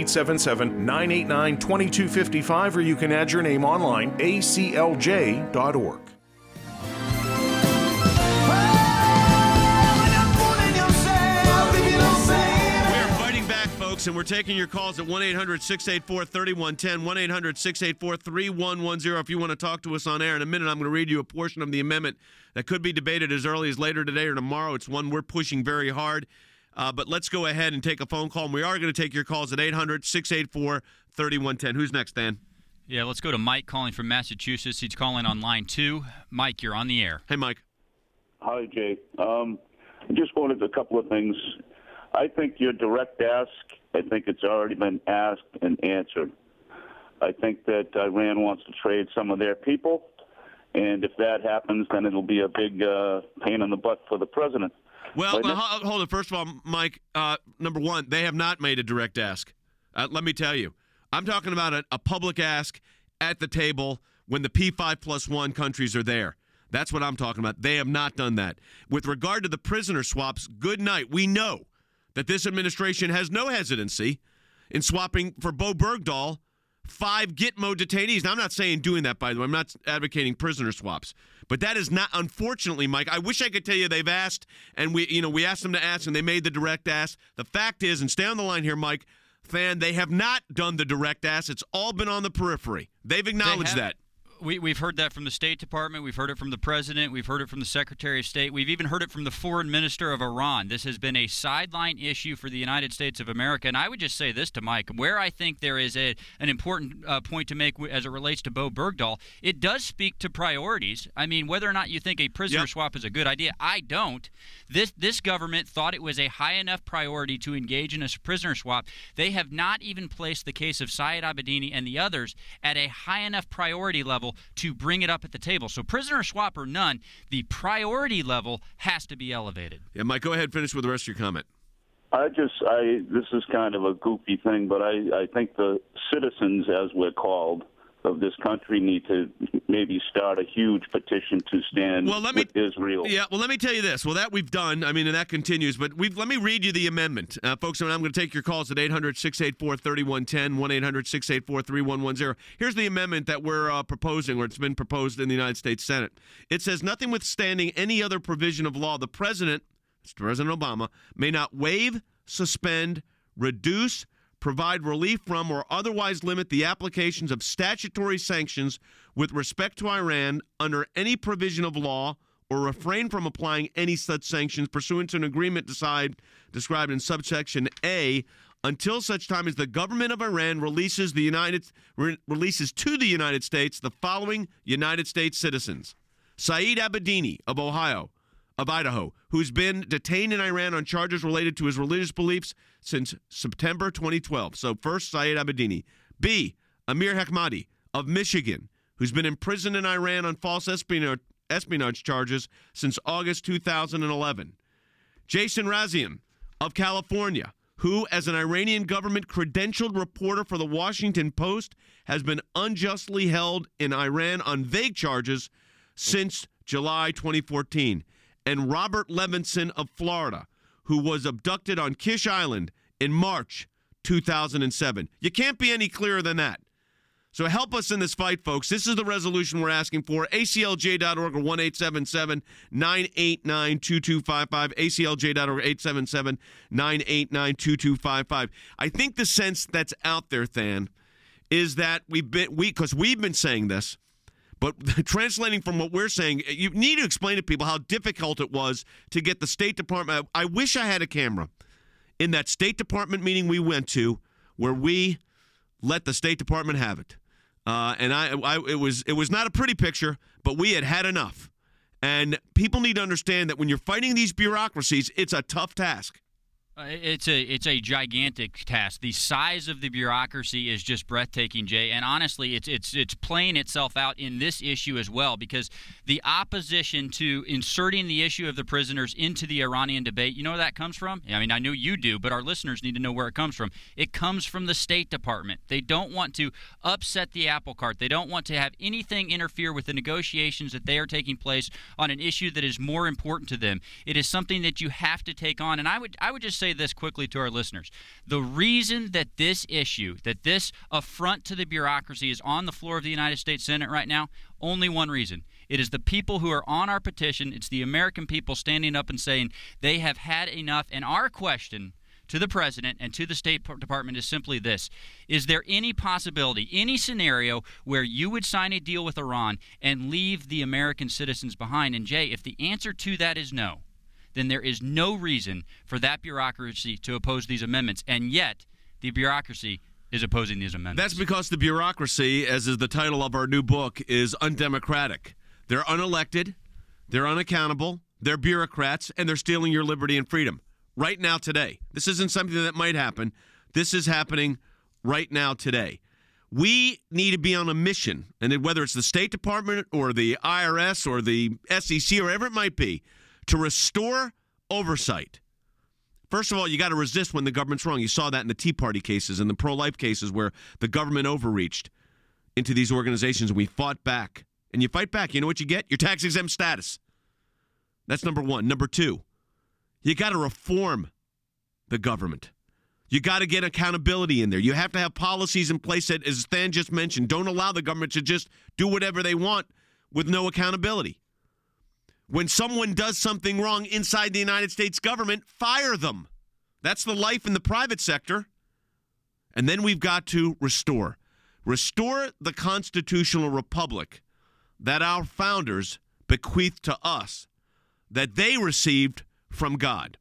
1-877-989-2255 or you can add your name online, aclj.org. And we're taking your calls at 1-800-684-3110, 1-800-684-3110 if you want to talk to us on air. In a minute, I'm going to read you a portion of the amendment that could be debated as early as later today or tomorrow. It's one we're pushing very hard. But let's go ahead and take a phone call. And we are going to take your calls at 800-684-3110. Who's next, Dan? Yeah, let's go to Mike calling from Massachusetts. He's calling on line 2. Mike, you're on the air. Hey, Mike. Hi, Jay. I just wanted a couple of things. I think your direct ask, I think it's already been asked and answered. I think that Iran wants to trade some of their people, and if that happens, then it'll be a big pain in the butt for the president. Well, hold it. First of all, Mike, number one, they have not made a direct ask. Let me tell you. I'm talking about a public ask at the table when the P5+1 countries are there. That's what I'm talking about. They have not done that. With regard to the prisoner swaps, good night. We know that this administration has no hesitancy in swapping for Bo Bergdahl 5 Gitmo detainees. Now, I'm not saying doing that, by the way. I'm not advocating prisoner swaps. But that is not, unfortunately, Mike, I wish I could tell you they've asked, and we asked them to ask, and they made the direct ask. The fact is, and stay on the line here, Mike, fan, they have not done the direct ask. It's all been on the periphery. They've acknowledged that. We've heard that from the State Department. We've heard it from the President. We've heard it from the Secretary of State. We've even heard it from the Foreign Minister of Iran. This has been a sideline issue for the United States of America. And I would just say this to Mike, where I think there is an important point to make as it relates to Bo Bergdahl, it does speak to priorities. I mean, whether or not you think a prisoner swap is a good idea, I don't. This government thought it was a high enough priority to engage in a prisoner swap. They have not even placed the case of Saeed Abedini and the others at a high enough priority level to bring it up at the table. So prisoner swap or none, the priority level has to be elevated. Yeah, Mike, go ahead, finish with the rest of your comment. This is kind of a goofy thing, but I think the citizens, as we're called, of this country need to maybe start a huge petition to stand with Israel. Yeah, well, let me tell you this. Well, that we've done. I mean, and that continues. But let me read you the amendment. Folks, I'm going to take your calls at 800-684-3110, 1-800-684-3110. Here's the amendment that we're proposing, or it's been proposed in the United States Senate. It says, notwithstanding any other provision of law, the President, President Obama, may not waive, suspend, reduce, provide relief from, or otherwise limit the applications of statutory sanctions with respect to Iran under any provision of law or refrain from applying any such sanctions pursuant to an agreement described in subsection A until such time as the government of Iran releases to the United States the following United States citizens. Saeed Abedini of Idaho, who's been detained in Iran on charges related to his religious beliefs since September 2012. So first, Saeed Abedini. B, Amir Hekmati of Michigan, who's been imprisoned in Iran on false espionage charges since August 2011. Jason Razian of California, who, as an Iranian government credentialed reporter for the Washington Post, has been unjustly held in Iran on vague charges since July 2014. And Robert Levinson of Florida, who was abducted on Kish Island in March 2007. You can't be any clearer than that. So help us in this fight, folks. This is the resolution we're asking for. ACLJ.org or 1-877-989-2255. ACLJ.org, 877-989-2255. I think the sense that's out there, Than, is that we've been saying this, but translating from what we're saying, you need to explain to people how difficult it was to get the State Department. I wish I had a camera in that State Department meeting we went to where we let the State Department have it. It was not a pretty picture, but we had enough. And people need to understand that when you're fighting these bureaucracies, it's a tough task. It's a gigantic task. The size of the bureaucracy is just breathtaking, Jay. And honestly, it's playing itself out in this issue as well, because the opposition to inserting the issue of the prisoners into the Iranian debate, you know where that comes from? I mean, I know you do, but our listeners need to know where it comes from. It comes from the State Department. They don't want to upset the apple cart. They don't want to have anything interfere with the negotiations that they are taking place on an issue that is more important to them. It is something that you have to take on. And I would just say this quickly to our listeners. The reason that this issue, that this affront to the bureaucracy is on the floor of the United States Senate right now, only one reason. It is the people who are on our petition. It's the American people standing up and saying they have had enough. And our question to the president and to the State Department is simply this. Is there any possibility, any scenario where you would sign a deal with Iran and leave the American citizens behind? And Jay, if the answer to that is no, then there is no reason for that bureaucracy to oppose these amendments. And yet, the bureaucracy is opposing these amendments. That's because the bureaucracy, as is the title of our new book, is undemocratic. They're unelected, they're unaccountable, they're bureaucrats, and they're stealing your liberty and freedom. Right now, today. This isn't something that might happen. This is happening right now, today. We need to be on a mission, and whether it's the State Department or the IRS or the SEC or whatever it might be, to restore oversight. First of all, you got to resist when the government's wrong. You saw that in the Tea Party cases and the pro-life cases where the government overreached into these organizations, and we fought back. And you fight back, you know what you get? Your tax-exempt status. That's number one. Number two, you got to reform the government. You got to get accountability in there. You have to have policies in place that, as Than just mentioned, don't allow the government to just do whatever they want with no accountability. When someone does something wrong inside the United States government, fire them. That's the life in the private sector. And then we've got to restore the constitutional republic that our founders bequeathed to us, that they received from God.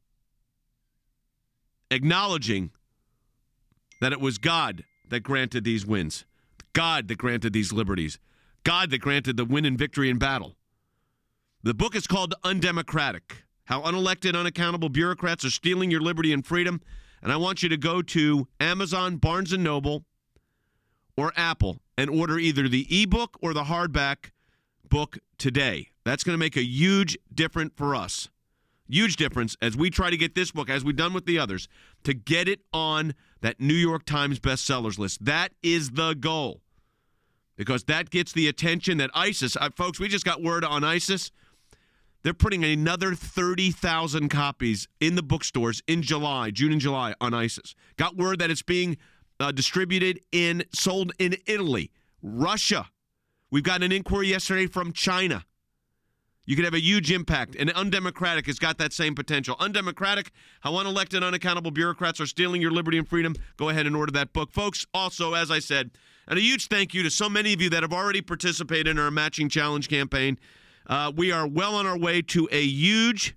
Acknowledging that it was God that granted these wins, God that granted these liberties, God that granted the win and victory in battle. The book is called Undemocratic, How Unelected, Unaccountable Bureaucrats Are Stealing Your Liberty and Freedom. And I want you to go to Amazon, Barnes & Noble, or Apple and order either the ebook or the hardback book today. That's going to make a huge difference for us. Huge difference as we try to get this book, as we've done with the others, to get it on that New York Times bestsellers list. That is the goal. Because that gets the attention that ISIS, folks, we just got word on ISIS. They're putting another 30,000 copies in the bookstores in June and July on ISIS. Got word that it's being distributed sold in Italy, Russia. We've got an inquiry yesterday from China. You could have a huge impact, and Undemocratic has got that same potential. Undemocratic, How Unelected, Unaccountable Bureaucrats Are Stealing Your Liberty and Freedom. Go ahead and order that book. Folks, also, as I said, and a huge thank you to so many of you that have already participated in our Matching Challenge campaign. We are well on our way to a huge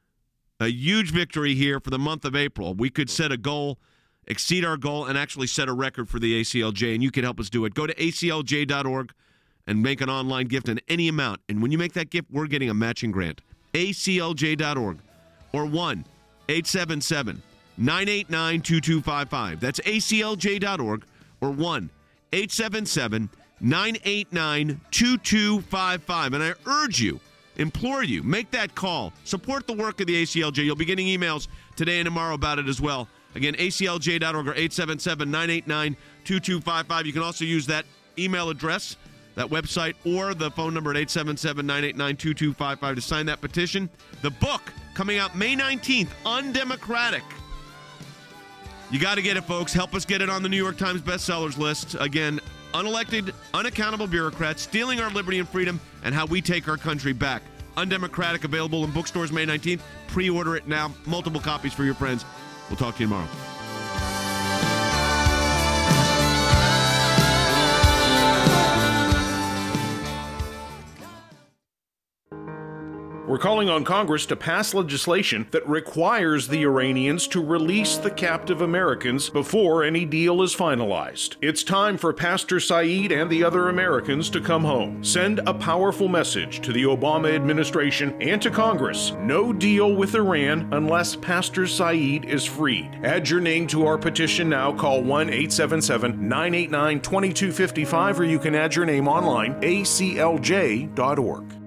victory here for the month of April. We could set a goal, exceed our goal, and actually set a record for the ACLJ, and you can help us do it. Go to aclj.org and make an online gift in any amount. And when you make that gift, we're getting a matching grant. aclj.org or 1-877-989-2255. That's aclj.org or 1-877-989-2255. And I urge you, implore you, make that call. Support the work of the ACLJ. You'll be getting emails today and tomorrow about it as well. Again, aclj.org or 877-989-2255. You can also use that email address, that website, or the phone number at 877-989-2255 to sign that petition. The book coming out May 19th, Undemocratic. You got to get it, folks. Help us get it on the New York Times bestsellers list. Again, unelected, unaccountable bureaucrats stealing our liberty and freedom, and how we take our country back. Undemocratic, available in bookstores May 19th. Pre-order it now. Multiple copies for your friends. We'll talk to you tomorrow. We're calling on Congress to pass legislation that requires the Iranians to release the captive Americans before any deal is finalized. It's time for Pastor Saeed and the other Americans to come home. Send a powerful message to the Obama administration and to Congress. No deal with Iran unless Pastor Saeed is freed. Add your name to our petition now. Call 1-877-989-2255, or you can add your name online, aclj.org.